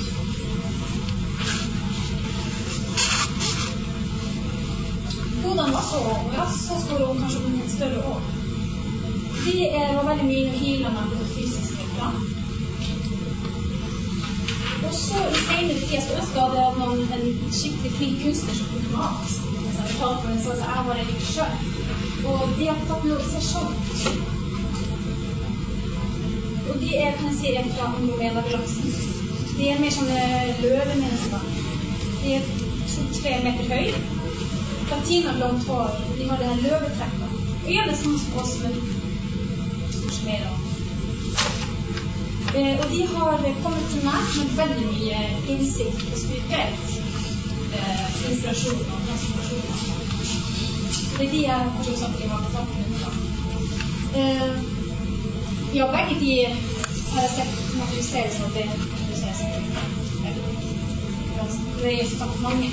Hodene var så og ja, så store og kanskje en større år. De var veldig mye healet meg på det fysiske plan. Og så I senere tid, så ønsket jeg at noen en skikkelig flink kunstner som kunne mat. Så jeg talte for en sånn, så jeg var en selv. Og de har tatt noe I seg selv. Og de kan jeg si, fra Andromeda-galaksen. De mer sånne løvemennesker. De 2-3 meter høy. Platinablondt hår. De har det her løvetrekket. Og gjør det sånn som oss, men mer da. Og de har kommet til meg med veldig mye innsikt og spirituelt inspirasjon og transformasjon. Det de jeg har sagt I har tatt med fra. Ja, begge de har jeg sett materialisere seg det. Det så tatt mange.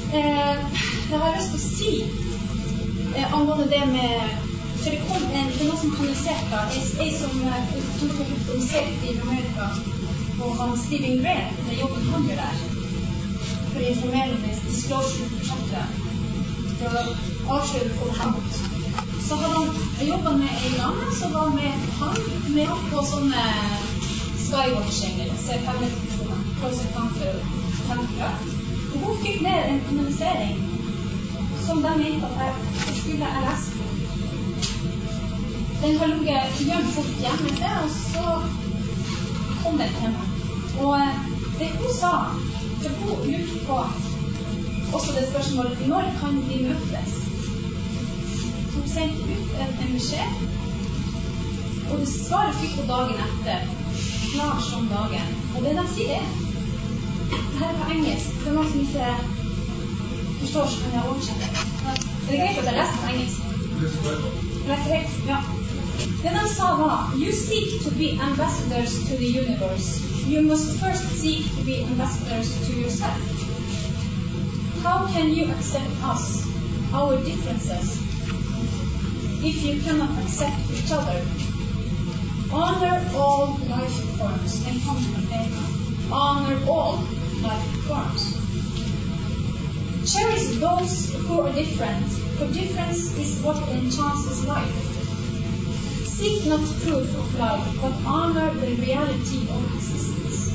Jeg har lyst til å si angående det med for det kom en som kanalisert da, jeg som tok organisert i Amerika, og han Stephen Gray, det jobben han gjør der, for å informere om det disclosure-prosjektet, for å avsløre for ham. Så hadde han jobbet med en annen, så var med på sånne skywatching, eller C5-funksjoner, close encounter, og hun fikk ned en kanalisering som de mente at jeg skulle lese på. Den har ligget gjemt fort hjemme til, og så kom den til meg. Og det hun sa, for hun lurte på også det spørsmålet, når kan de møtes? Hun sendte ut en beskjed, og det svaret fikk hun dagen etter, klar som dagen. Og det de sier det her er på engelsk, for noen som ikke forstår, så kan jeg oversette. Det er greit at jeg leser på engelsk. Leser helt, ja. Det de sa var, you seek to be ambassadors to the universe. You must first seek to be ambassadors to yourself. How can you accept us, our differences, if you cannot accept each other? Honor all life forms and honor all life forms. Cherish those who are different, for difference is what enhances life. Seek not proof of life, but honor the reality of existence.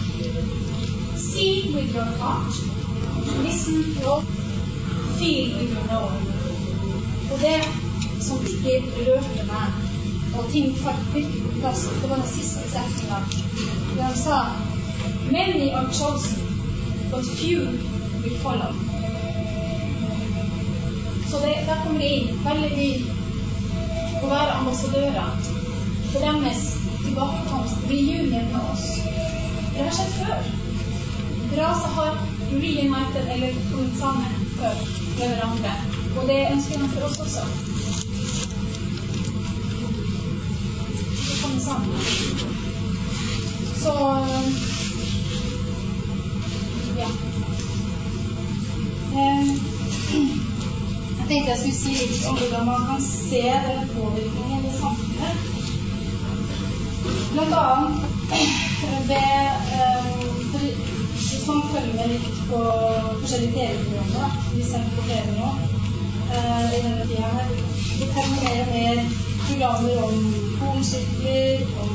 See with your heart, listen to all, feel with your know. Og det som virkelig rørte meg, og ting falt virkelig på plass, det var den siste setningen. Der han sa, many are chosen, but few will follow. Så der kommer det inn veldig mye å være ambassadører for deres tilbakekomst, reunion med oss. Det har skjedd før. Raser har reunited eller kommet sammen før med hverandre, og det ønsker han for oss også. Vi kommer sammen. Så, ja. Jeg tenkte jeg skulle si litt om hvordan man kan se denne påvirkningen i samfunnet. Blant annet hvis man følger med litt på forskjellige TV-programmer, vi sender på TV nå, i denne tida her, det kommer mer og mer programmer om pornsirkler, om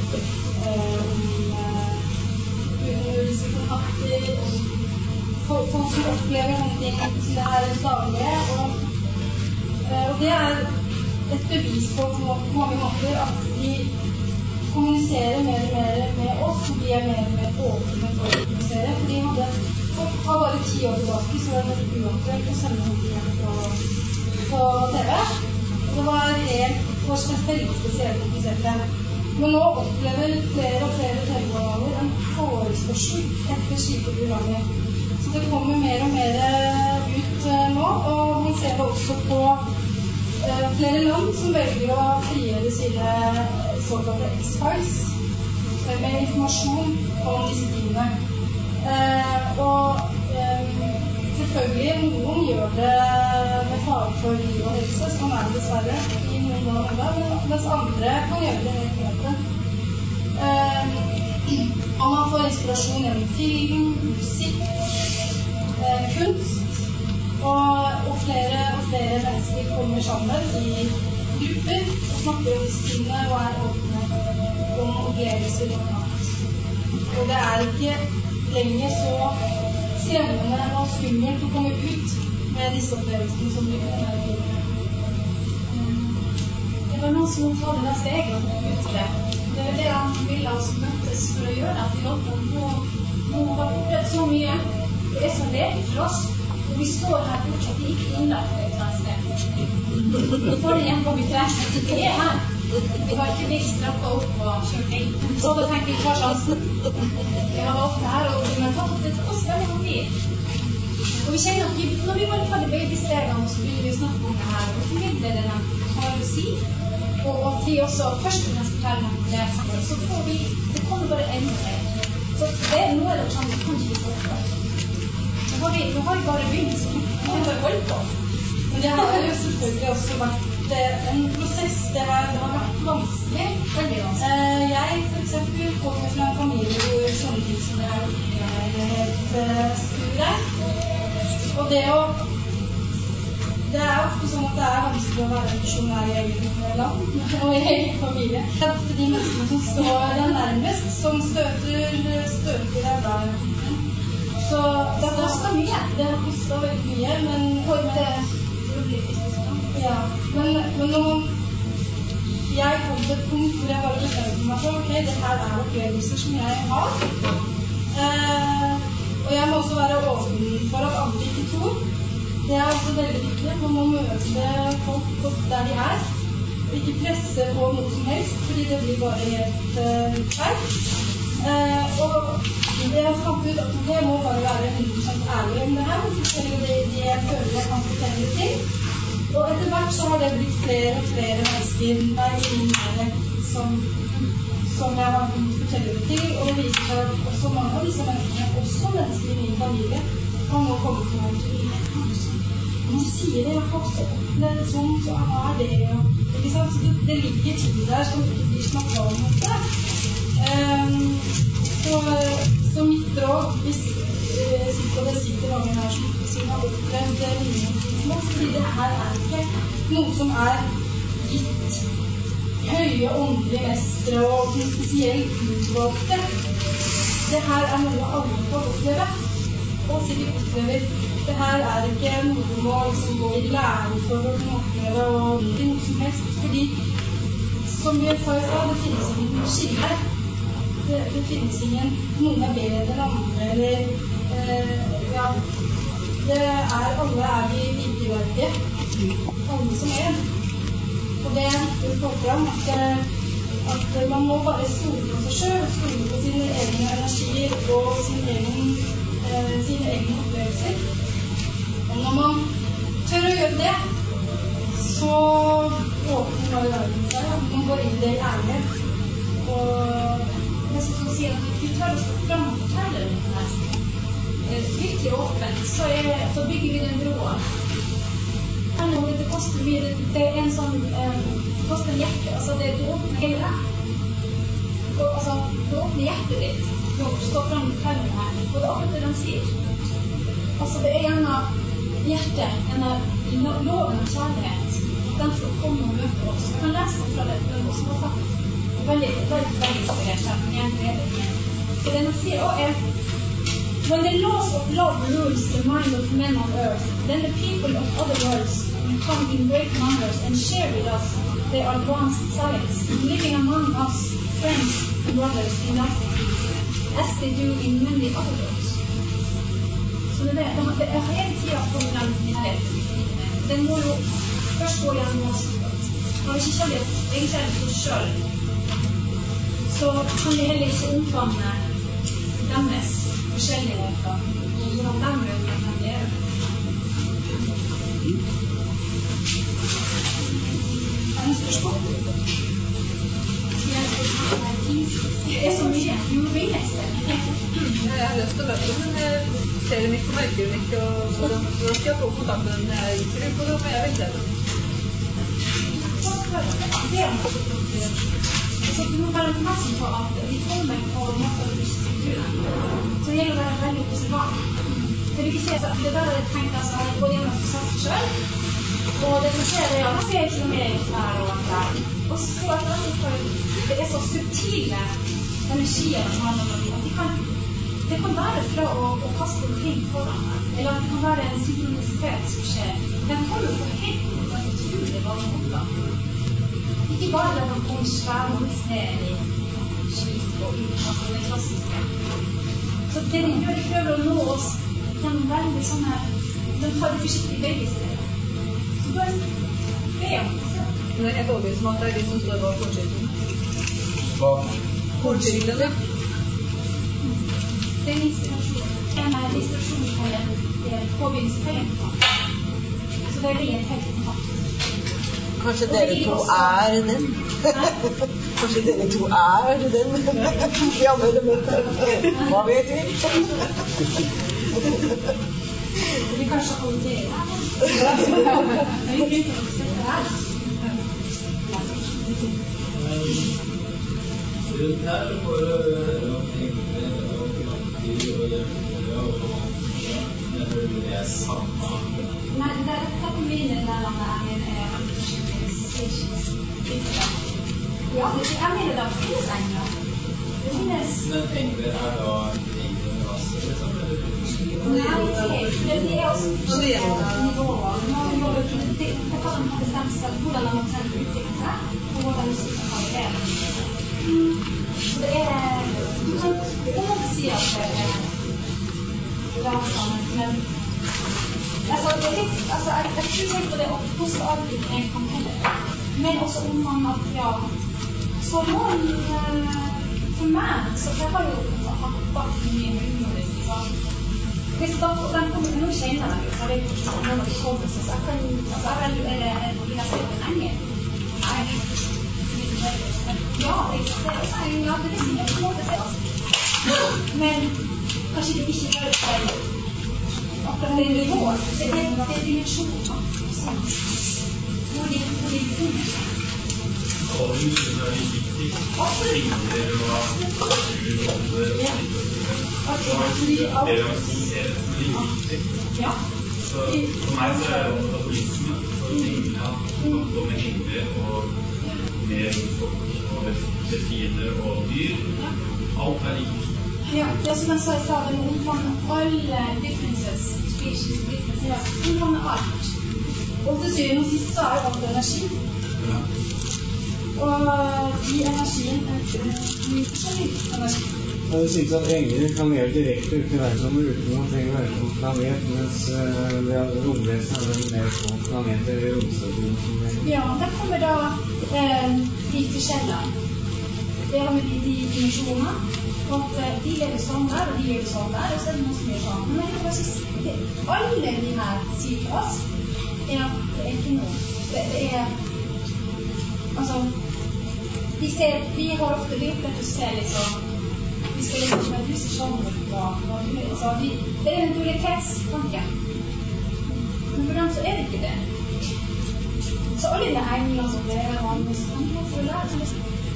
utenriske kontakter, om folk som opplever noen ting som det er daglige, og det er et bevis på mange måter at de kommuniserer mer og mer med oss, og de er mer og mer åpne for å kommunisere, fordi folk har bare 10 år tilbake, så var det veldig uaktuelt å sende noe på TV, og det var helt veldig spesielt komplisert. Men nå opplever flere og flere TV-kanaler en forespørsel etter slike programmer. Så det kommer mer og mer ut nå, og man ser det også på flere land som velger å frigjøre sine såkalte X-Files med informasjon om disse tingene. Og selvfølgelig, noen gjør det med fare for liv og helse, sånn er det dessverre i noen land, mens andre kan gjøre det helt greit. Og man får inspirasjon gjennom film, musikk, kunst, og flere mennesker kommer sammen i grupper og snakker om sinne og er åpne om opplevelser og mat. Og det er ikke lenger så skremmende og skummelt å komme ut med disse opplevelsene som blir med denne filmen. Det var noen som hadde det steget ut til det. Det var det han ville oss møtes for å gjøre, at vi holdt på nå har opplevd så mye. Det er så ledig for oss, og vi står her fortsatt ikke innlagt et eller annet sted. Vi får det igjen på bekreftet. Vi er her. Vi har ikke blitt straffet opp og kjørt inn. Så da tenker vi hva sjansen. Vi har valgt det her, og vi har tatt det til oss veldig mange tid. Og vi kjenner at når vi bare tar de babystegene, så begynner vi å snakke om det her, og formidle det de har å si, og at vi også først og fremst forteller om det, så får vi, det kommer bare enda mer. Så det er noe av det som vi kan ikke få for. Nå har vi bare begynt, så vi må bare holde på. Men det har jo selvfølgelig også vært en prosess. Det har vært vanskelig. Jeg for eksempel kommer fra en familie hvor sånne ting som jeg er helt sture. Og det er ofte sånn at det er vanskelig å være misjonær i eget land og i egen familie. Det er ofte de menneskene som står deg nærmest, som støter deg bra. Så det har kostet mye. Det har kostet veldig mye, men når jeg kom til et punkt hvor jeg bare bestemte meg for, ok, det her er opplevelser som jeg har. Og jeg må også være åpen for at andre ikke tror. Det er også veldig viktig. Man må møte folk der de er. Og ikke presse på noe som helst, fordi det blir bare helt feil. Og jeg fant ut at jeg må bare være 100% ærlig om det her, og fortelle det jeg føler jeg kan fortelle til. Og etter hvert så har det blitt flere og flere mennesker der inne som jeg har kunnet fortelle det til, og det viser seg at også mange av disse menneskene, også mennesker i min familie, kan nå komme til meg til når du sier det, jeg har også opplevd sånn, så er det, ikke sant? Så det ligger ting der som ikke blir snakket om det. Så mitt råd, hvis det sitter mange her som har opplevd det lignende, fordi det her er ikke noe som er gitt høye åndelige mestre og spesielt utvalgte. Det her er noe alle får oppleve, og sikkert opplever. Det her er ikke noe du må liksom gå i lære for å oppleve og noe som helst, fordi som vi sa i stad, det finnes ingen skille. Det finnes ingen noen er bedre enn andre, eller alle er vi likeverdige, alle som en. Og det er viktig å få fram at man må bare stole på seg selv, stole på sine egne energier og sine egne opplevelser. Og når man tør å gjøre det, så åpner bare verden seg, og man går inn i det i ærlighet. Og jeg skal si at vi tør å stå frem og fortelle det virkelig åpent, så bygger vi den broa. Det koster mye, det er en sånn, det koster en hjerte, altså du åpner hele deg. Du åpner hjertet ditt, du står frem og forteller det her, og det er akkurat det de sier. Altså det er en av hjertet, en av loven av kjærlighet, at den får komme og møte oss. Jeg kan lese fra det, for det som har sagt veldig inspirert seg, men jeg vet ikke. Så det man sier også er, when the laws of love rules the mind of men on earth, then the people of other worlds come in great numbers and share with us their advanced science, living among us, friends and brothers in life, as they do in many other worlds. Så det er hele tiden på den kjærlighet. Den må jo først gå gjennom oss. Når vi ikke kjærlighet, egentlig er det for oss selv, så kan vi heller ikke omfavne deres forskjelligheter, og hvordan de møter kan gjøre. Er det spørsmål? Det er så mye. Du må bli neste. Jeg har lyst til å møte dem, men jeg ser dem ikke på merker ikke, og hvordan skal jeg få kontakt med dem når jeg ikke vil på det, men jeg vil se dem. Så du må være oppmerksom på at vi kommer på måter du ikke strukturen. Så det gjelder å være veldig observant. Det vil ikke si at det der er tenkt altså, at både hjemme for seg selv, og det som skjer er at man ser ikke noe mer her og der. Og så at det er så subtile energier som har noe at det kan være fra å kaste en ting foran deg, eller at det kan være en synkronisitet som skjer. Den kommer på helt utrolig mange måter. Ikke bare at man kommer sværende ned i skip og ut, altså det klassiske. Så det de gjør, de prøver å nå oss gjennom veldig sånne, de tar det forsiktig begge steder. Så bare be om det. Men jeg får som at det er de som står bak kortskiltene. Bak? Kortskiltene? Det er en inspirasjon. En er inspirasjonstegn, det er påbyggingstegn. Så det blir en helt kontakt. Kanskje dere to er den? Kanskje dere to er den? Vi andre er den. Hva vet vi? Vi kanskje holder dere her. Vi bryter oss dette her. Rundt her så får du høre om engler og kraftig og hjelpere og mener du det er samme? Nei, det er dette kommunen der han er ja, jeg mener det finnes engler. Det finnes... Men engler er da engler med rasse, liksom? Nei, det er også nivåer. Det kan man bestemme seg hvordan man må utvikle seg, og hvordan man skal kvalitere. Så det er... Du kan ikke si at det er rasene, men... Altså, det er litt... Altså, jeg tror ikke på det hvordan avbygging kan heller. Men også omfang material. Så noen... For meg, så jeg har jo hatt bak mye undervisning, så... Hvis de kommer noe senere, så har jeg gjort noen av de kommer, så jeg kan... Altså, jeg vil jeg se på en engel. Ja, det er også en av det som jeg på en måte ser oss. Men kanskje det ikke gjør det akkurat det nivået. Det er dimensjoner. Hvor de befinner seg. Og du synes det er litt viktig. Engler og naturområder og det er jo en stor serie som er litt viktig. Så for meg så er det også katolisme. Så engler, og med engler og med folk og delfiner og dyr. Alt er likt. Ja, det som jeg sa i stad, det må omfange alle differences, species, differences, omfange alt. Og til syvende og sist så er det alt energi. Og de energien er mye forskjellig energi. Det sies at engler kan leve direkte ut i verdensrommet uten å trenge å være på planet, mens romvesen er mer på planeter i romstasjonen. Ja, der kommer da de forskjellige. Det har med de dimensjoner, og at de lever sånn der, og de lever sånn der, og så er det noe som gjør sånn. Men jeg vil bare si, alle de her sier til oss er at det er ikke noe. Det er, altså, vi har ofte lurt etter å se liksom, vi skal liksom med huset sånn, det er en dualitetstanke. Men for dem så er det ikke det. Så alle de englene som det er, og andre som for å lære seg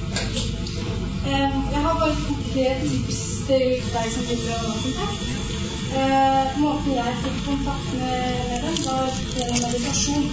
jeg har bare et konkret tips til deg som vil gjøre noe kontakt. Måten jeg fikk kontakt med dem var meditasjon.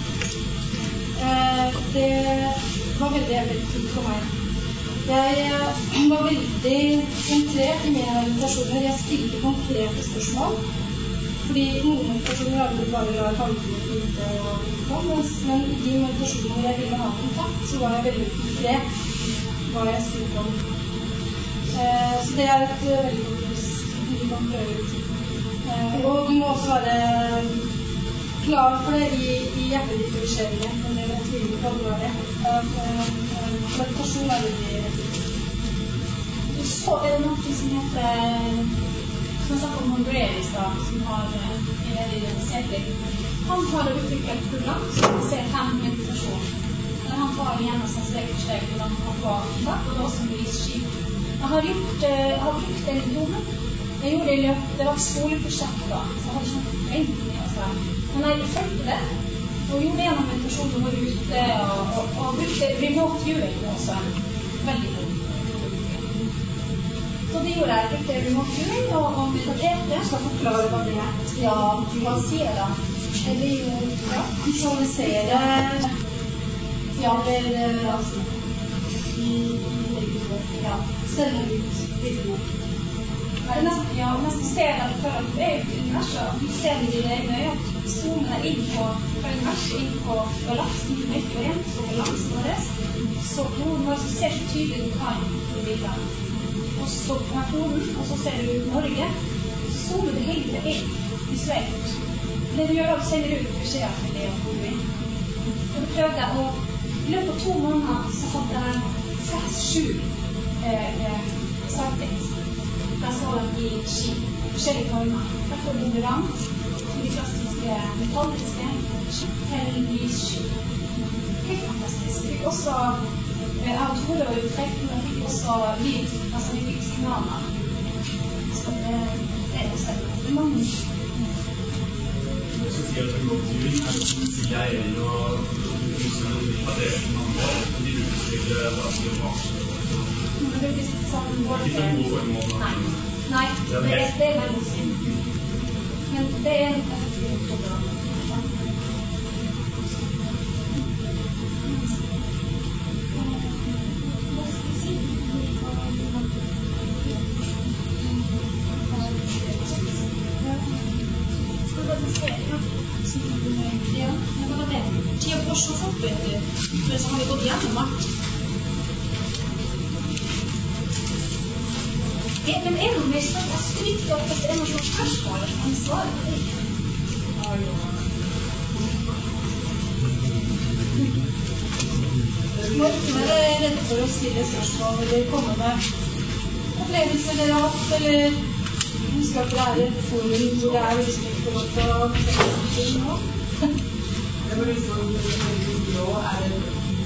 Det var veldig fint for meg. Jeg var veldig konkret i mine meditasjoner. Jeg stilte konkrete spørsmål. Fordi noen meditasjoner er det bare halvfint og men i de meditasjonene jeg ville ha kontakt, så var jeg veldig konkret hva jeg spurte om. Så det er et veldig godt tips du kan prøve ut. Og du må også være klar for det i hjertet ditt forskjellige, men det er tydelig på at du er det. Meditasjon er veldig så er det noe som heter som jeg snakker om Mondrelis da, som har veldig identisert. Han har utviklet et program som ser 5 meditasjon. Han tar igjennom seg steg for steg hvordan han kan få kontakt, og det er også en bevisskip. Jeg har brukt den metoden. Jeg gjorde det i løpet, det var et skoleprosjekt da, så jeg hadde ikke noe forventning. Men jeg følte det, og gjorde det gjennom meditasjonen og var ute, og brukte remote viewing også, veldig god. Så det gjorde jeg, brukte remote viewing og mediterte. Skal jeg forklare hva det er? Ja, hva sier jeg da? Det blir jo, visualisere, ja, altså, ja, sende ut bilder. Nesten ser deg for at du er ute i universet, du ser det i dine egne øyne, zoomer deg inn på universet, inn på galaksen, Milky Way, på galaksen vår, så kloden vår ser så tydelig du kan i bildet. Og så på kloden, og så ser du Norge, så zoomer du hele inn visuelt. Det du gjør er å sende ut beskjeder til det og kloden. Og du prøvde å, i løpet av 2 måneder, så hadde jeg 6-7 sightings. Jeg så dem i skip, forskjellige former. Jeg får boomerang, som de klassiske metalliske, til lysskip. Helt fantastisk. Jeg fikk også autorer og uttrekk, men jeg fikk også lyd, altså vi fikk signaler. Så det er også mange. Jeg skal si at remote viewing er som jeg og har delt med andre, de bruker eller da skal vi ha. Men det blir sånn Ikke så god formål. Nei, det er veldig synd. Men det er en effektiv program. Ja, det var det. 10 år så fort, vet du. Men så har vi gått gjennom alt. Men er det noe mer sånn? Jeg skulle ikke at det er noe sånn spørsmål om svaret på det. Morten er redd for å stille spørsmål eller komme med opplevelser dere har hatt, eller husk at det er et forum hvor det er respekt for å få ting nå. Det var liksom byrå er det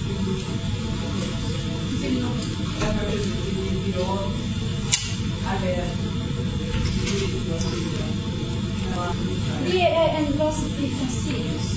jeg hørte byrå er det vi er en rase differensierus.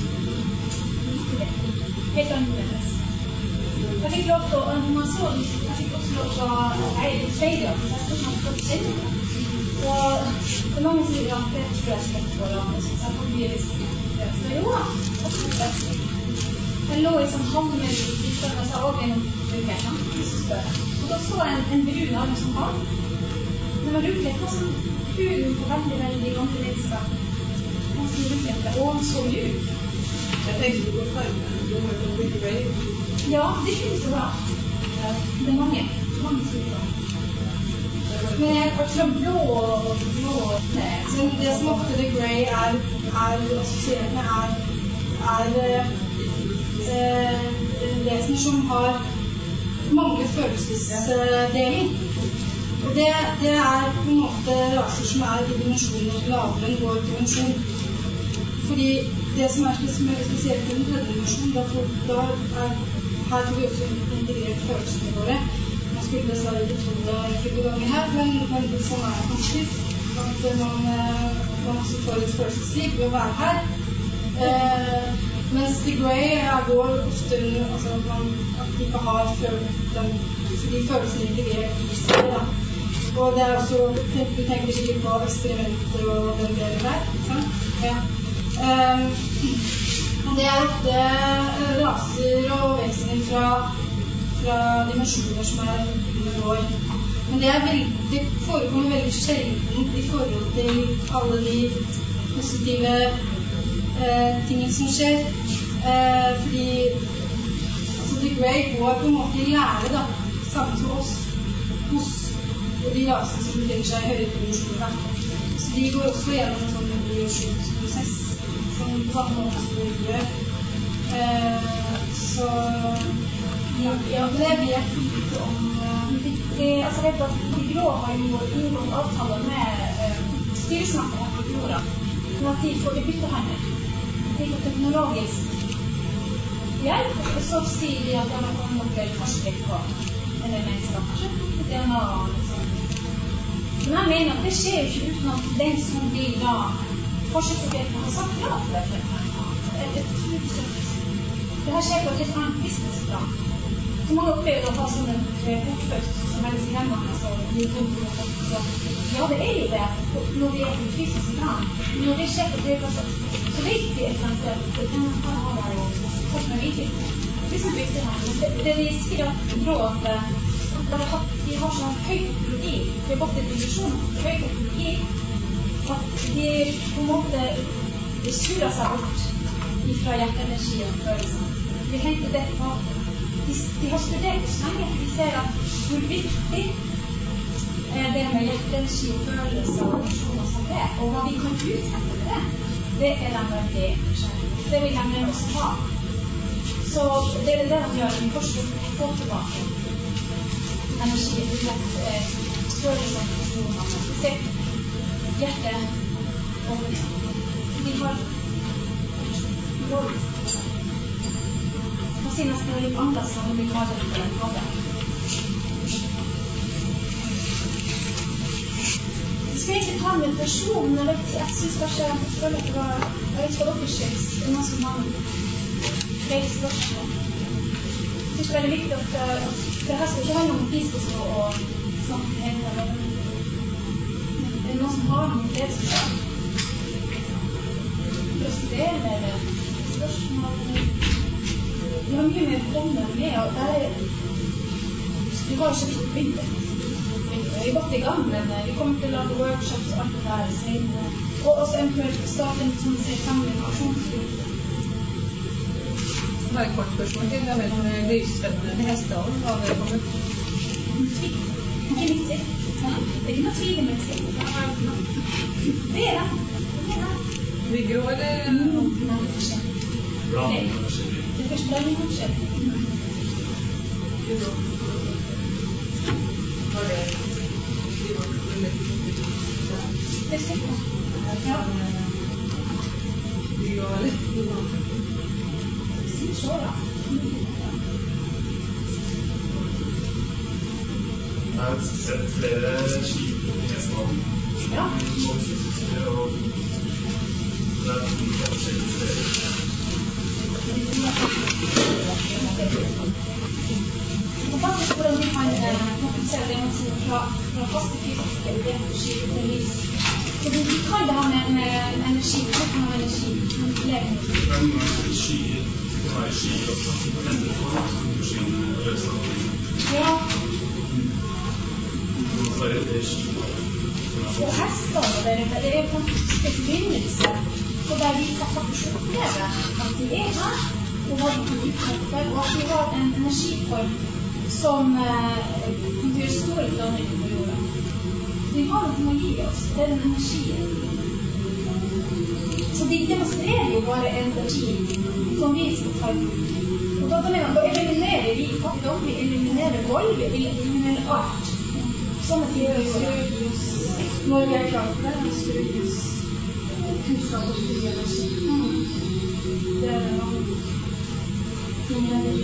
Helt annerledes. Jeg fikk lov til å, jeg fikk også lov til å litt feire, for jeg skal snakke om kjenne. Og det er mange som sier at det tror jeg slett for hverandre, så jeg får mye risiko. Så jo, det tror jeg. Jeg lå i sånn halvmøte i stedet, så jeg også gjennom brukeren, og da så jeg en brun arm som barn. Det var ruklet, og sånn huden på veldig gamle mennesker. Ganske ruklet, og han så mjuk. Jeg tenkte på fargen, du har hørt om The Grey. Ja, det finnes jo bra. Det er mange sider. Men jeg er fra blå. Men det som ofte The Grey er assosiert med, er vesener som har mange følelsesdeling. Og det er på en måte raser som er i dimensjoner lavere enn vår dimensjon. Fordi det som er spesielt i den tredje dimensjonen, her får vi også integrert følelsene våre. Man skulle dessverre ikke tro det flere ganger her, men sånn er det faktisk. At man også får et følelsesliv ved å være her. Mens The Grey går ofte altså at man ikke har de følelsene integrert i seg. Da. Og det er også, du tenker sikkert på eksperimenter og den delen der, ikke sant? Ja. Det er ofte raser og vesener fra dimensjoner som er under vår. Men det forekommer veldig sjelden i forhold til alle de positive tingene som skjer. Fordi altså The Grey går på en måte i lære, da, sammen som oss, hos de rasene som befinner seg i høyere dimensjoner. Så de går også gjennom en sånn evolusjonsprosess. Som på samme måte som vi gjør. Så ja, det vet litt om altså vet at de grå har jo inngått avtaler med styresmakter her på jorda, men at de får byttehandel. De får teknologisk hjelp, og så sier de at de kan nok vel forske på eller mennesker, kanskje DNA og sånn. Men jeg mener at det skjer jo ikke uten at den som blir da forskningsobjektene har sagt ja til det for det her skjer på et helt annet businessplan. Så mange opplever å ha sånne bortført som veldig skremmende, så ja, det er jo det når vi er på fysisk plan. Når det skjer på det, så vet vi et eller annet sted at det kan ha det jo folk med viktig. Det de sier at grå at de har sånn høy teknologi, de har gått i dimensjon høy teknologi, at de på en måte surer seg bort fra hjerteenergi og følelser. De henter det på, de har studert så lenge, de ser at hvor viktig det med hjerteenergi og følelser og emosjoner som det, og hva vi kan utsette med det er de veldig forskjellige. Det vil de også ha. Så det er det de gjør, de forsker å få tilbake energi, følelser og emosjoner, spesielt hjertet og de har man sier nesten litt annet som vi har det på den måten. Jeg skal egentlig ta en meditasjon, men jeg synes kanskje jeg føler at det var jeg vet ikke hva dere synes, det er noen som har flere spørsmål. synes det er veldig viktig at for her skal ikke handle om fiskes og snakke helt eller men er det noen som har noen fredssvar? Frustrerende eller spørsmål? Vi har mye mer brennende med, og der vi har ikke blitt vinter. Vi er godt i gang, men vi kommer til å lage workshops og alt det der senere. Og også eventuelt starte en sånn sammenhensjonsgruppe. Bare et kort spørsmål til. Det er vel livsspennende med hesteavlen. Hva har dere kommet? Tvil. Ikke litt til. Det er ikke noe tvil med tvil. Det er det. Vigro eller? Nei, det er forskjellig. Det er først blanding forskjellig. Var det? Det er sikkert. Ja. Vigro eller? Så da. Jeg har sett flere skip i Hestehavn. Ja. Og det er forskjellige steder. Og faktisk hvordan vi kan kompensere det fra faste fysiske eller skip til lys. Så vi kan det ha med energi, vi kan ha energi. Det er noen skyer. Det er skyer også. Endre på skyene og løsene. Ja. Så er det skyer. Og hestene det er faktisk et begynnelse. Og der vi kan faktisk oppleve at de er her, og hva de kan utnytte, og at vi har en energiform som kan gjøre store forandringer på jorda. Vi har noe magi i oss, det er den energien. Så de demonstrerer jo bare en verdi som vi skal ta i bruk. Og da eliminerer vi fattigdom, vi eliminerer vold, vi eliminerer alt. Sånn at vi gjør når vi er klart for det, vi styrker oss kunnskap og styrker oss. Det er noen ting jeg vil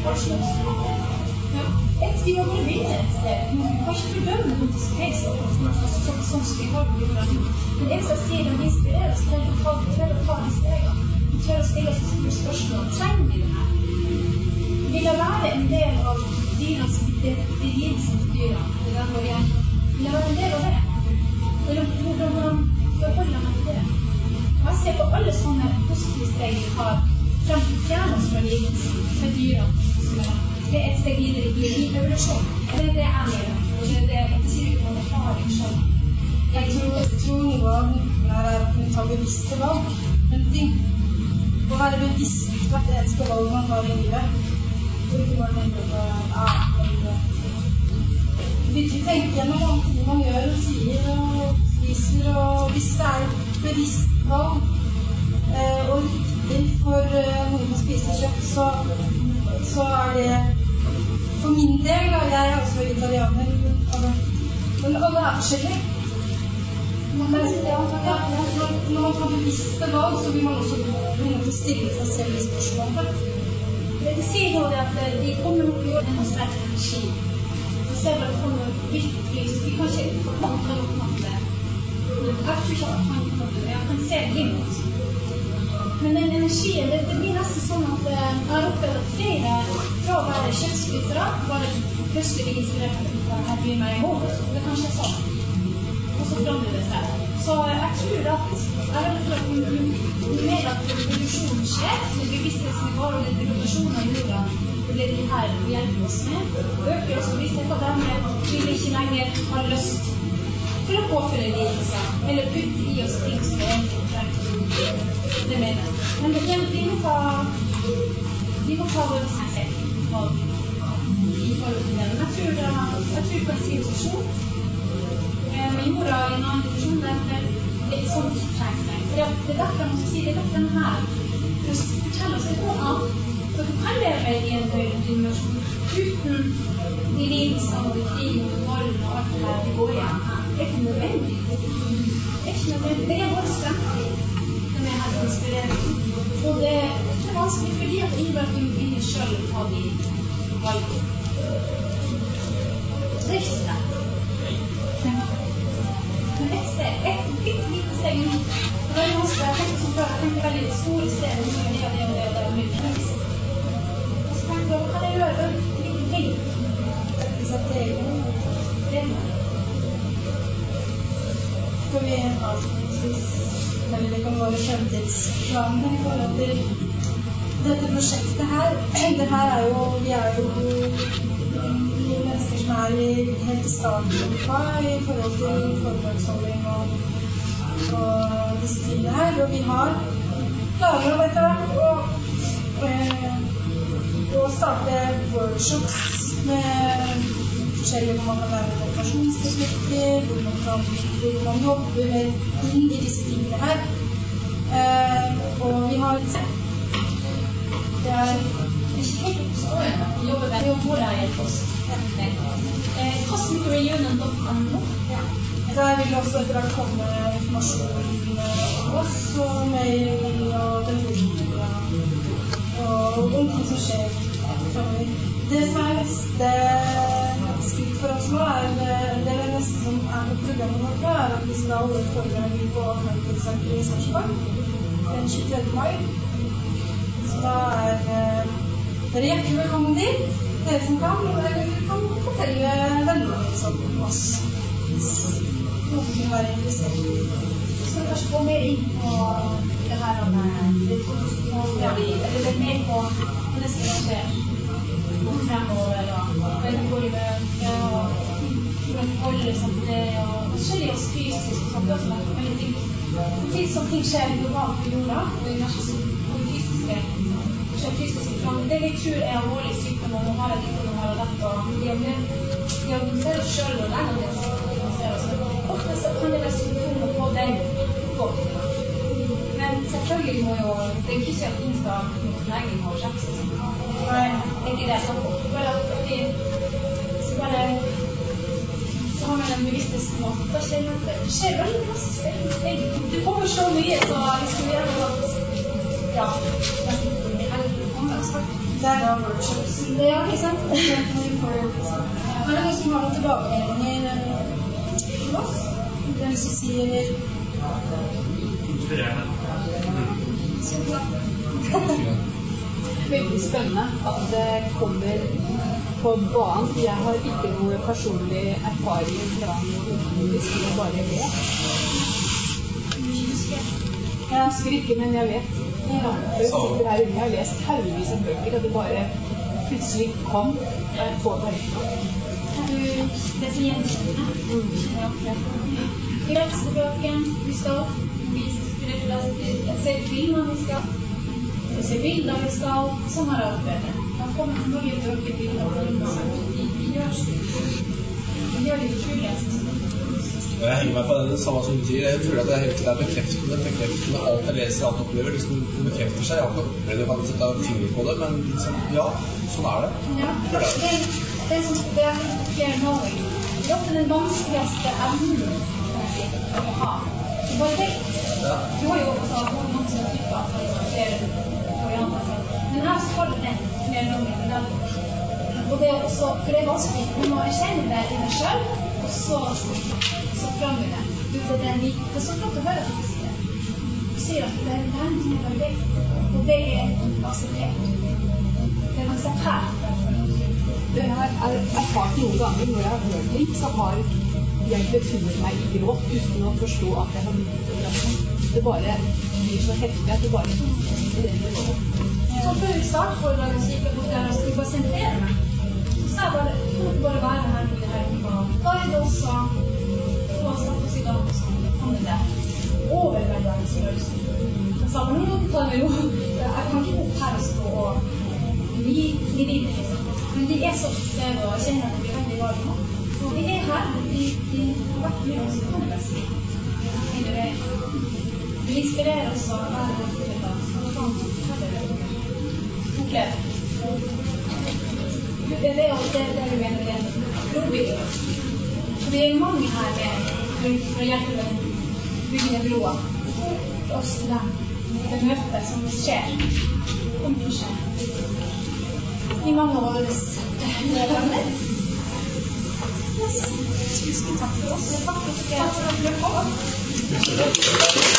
Vi må bare begynne et sted. Du kan ikke fordømme noe som helst sånn som vi har på litteratur. Men det som sier de inspirerer oss til å ta de stegene. Vi tør å stille oss store spørsmål. Trenger vi det her? Vil det være en del av dyrenes lidelse til dyrene? Vil det være en del av det? Eller hvordan forholder man til det? Jeg ser på alle sånne positive steg vi har frem til fjerne oss fra lidelsen med dyrene. Det et steg videre i evolusjon. Det det jeg mener. Og det sier ut noen erfaring selv. Jeg tror noe av her at vi tar bevisste valg. Men å være bevisst hvert eneste valg man har i livet. Og ikke bare tenke på vi tenker gjennom alle ting man gjør og sier og spiser. Og hvis det bevisst valg og riktig for noen som spiser kjøtt, så det for min del, og jeg også italianer, men alle forskjellige. Når man tar bevisste valg, så vil man også begynne å stille seg selv i spørsmålet. Det sier jo det at de kommer opp i orden og sterk energi. Vi ser at det kommer hvitt lys. Vi kan ikke oppfatte det. Jeg tror ikke at man kan det. Jeg kan se glimt. Men den energien, det blir nesten sånn at jeg har opplevd at flere fra å være kjøttsbyttere bare plutselig blir inspirert av at jeg blir meg imot. Det er kanskje sånn. Og så forandrer det seg. Så jeg tror at mer at revolusjonen skjer, med bevissthetsnivå og den revolusjonen av jorda, det de her hjelper oss med, øker også bevissthet av dem vil ikke lenger ha lyst til å påføre lidelse, eller putte i oss ting som er egentlig trenger. Det mener jeg. Men vi må ta vår selv i forhold til det. Men jeg tror på en sivilisasjon med jorda i en annen dimensjon det er sånn vi trenger det. Det er derfor jeg må si, det er derfor den her forteller oss noe annet. For du kan leve i en høyere dimensjon uten de lidelsene og de krigen og vold og alt det her vi går igjen. Det er ikke nødvendig. Det er vår fremtid. Den er helt inspirerende. Og det er vanskelig fordi at innebærer at vi må begynne selv å ta de valgene. Det er ikke det. Men et steg, et lite steg nå. Det er noe som jeg tenker veldig store steg, og så er det mye pris. Og så tenker jeg, hva kan jeg gjøre? Litt ting. Hvis jeg det skal vi avslutningsvis veldig om våre fremtidsplaner i forhold til dette prosjektet her. Det her vi er jo mennesker som er helt i starten i forhold til foredragsholdning og disse tingene her. Og vi har planer om etter hvert å starte workshops med forskjellige hvor man kan være motivasjonsteknikker, hvor man jobber med inn i disse tingene her. Og vi har det er ikke helt oppstående å jobbe med hvor det er post. Cosmicreunion.no. Der vil også etter hvert komme informasjon om oss og mail og telefoner og ting som skjer. Det som er neste skritt for oss nå, det neste som er på programmet vårt nå, er at vi skal holde et foredrag på Fremtidssenteret i Sarpsborg den 23. mai. Så da dere hjertelig velkommen dit, dere som kan, og dere kan fortelle vennene om oss, hvis noen vil være interessert. Så skal vi kanskje gå mer inn på det her med det mer på det som skjer fremover, og hvordan vi går i møte, og hvordan vi holder sammen det, og forskjellig oss fysisk, og sånt. Det er også veldig ting som skjer globalt på jorda, og i fysiske plan. Det vi tror er alvorlig sykdom, og nå har jeg ditt, og nå har jeg dette, og diagnoserer oss selv, og lærer det å diagnosere oss. Ofte så kan det være symptomer på den godt. Men selvfølgelig må jo, det er ikke at ingen skal lenge ha sepsis. Nei, det er ikke det. Så har man en bevissthetsmåte, da kjenner man at det skjer veldig masse spennende. Det kommer så mye, så vi skulle gjøre noe. Ja, det kommer snart. Det er workshops. Det er ikke sant? Men det er noe som har noen tilbakemeldinger til oss. Det er hvis vi sier inspirerende. Veldig spennende at det kommer på banen. Jeg har ikke noe personlig erfaring fra noe utenrisk, jeg bare vet. Jeg husker ikke, men jeg vet. Jeg sitter her inne, jeg har lest haugevis av bøker, og det bare plutselig kom, og jeg får bare ikke. Det som gjenkjenner. I vekstebøken vi skal se filmer vi skal, se bilder vi skal, sånn har det arbeidet. Da kommer mange bøker, bilder og filmer. Vi gjør det utroligst. Jeg henger meg på det samme som du sier. Jeg føler at det er helt bekreftende. Alt jeg leser, alt jeg opplever, liksom bekrefter seg. Jeg har ikke opplevd det, jeg kan sette fingre på det, men liksom, ja, sånn er det. Ja, det er som det er flere noe. Det er ofte den vanskeligste evnen å ha. Du bare vet. Du har jo også noen som tykker at det er flere varianter. Men her så har du det flere noe. Og det er også, for det er vanskelig, du må erkjenne det i deg selv, og så fremmer det. Det er så flott å høre at du sier det. Du sier at det er en ting jeg vet, og det er akseptert. Det er akseptert. Det har jeg erfart noen ganger når jeg har hørt ting, så har jeg befunnet meg i gråt uten å forstå at jeg har blitt det. Det bare blir så heftig at det bare renner over. Så før vi startet foredraget, så gikk jeg bort der og skulle bare sentrere meg. Så sa jeg bare, du må bare være her på det her. Da er det også få snakke oss i dag om det overveldende følelsen. Jeg sa, men nå tar vi jo, jeg kan ikke opp her og stå og gi videre, liksom. Men de er så stedet, og jeg kjenner at det blir veldig varmt nå. Og de er her, de har vært med oss på det beste. De inspirerer oss å være det til da, og sånn oppleve. Det er det vi mener det er brobygging. Vi er mange her med for å hjelpe dem bygge den broa. Det er også det møtet som skjer. Kommer til å skje. I mange av våre venner. Tusen takk for oss. Takk for at dere kom.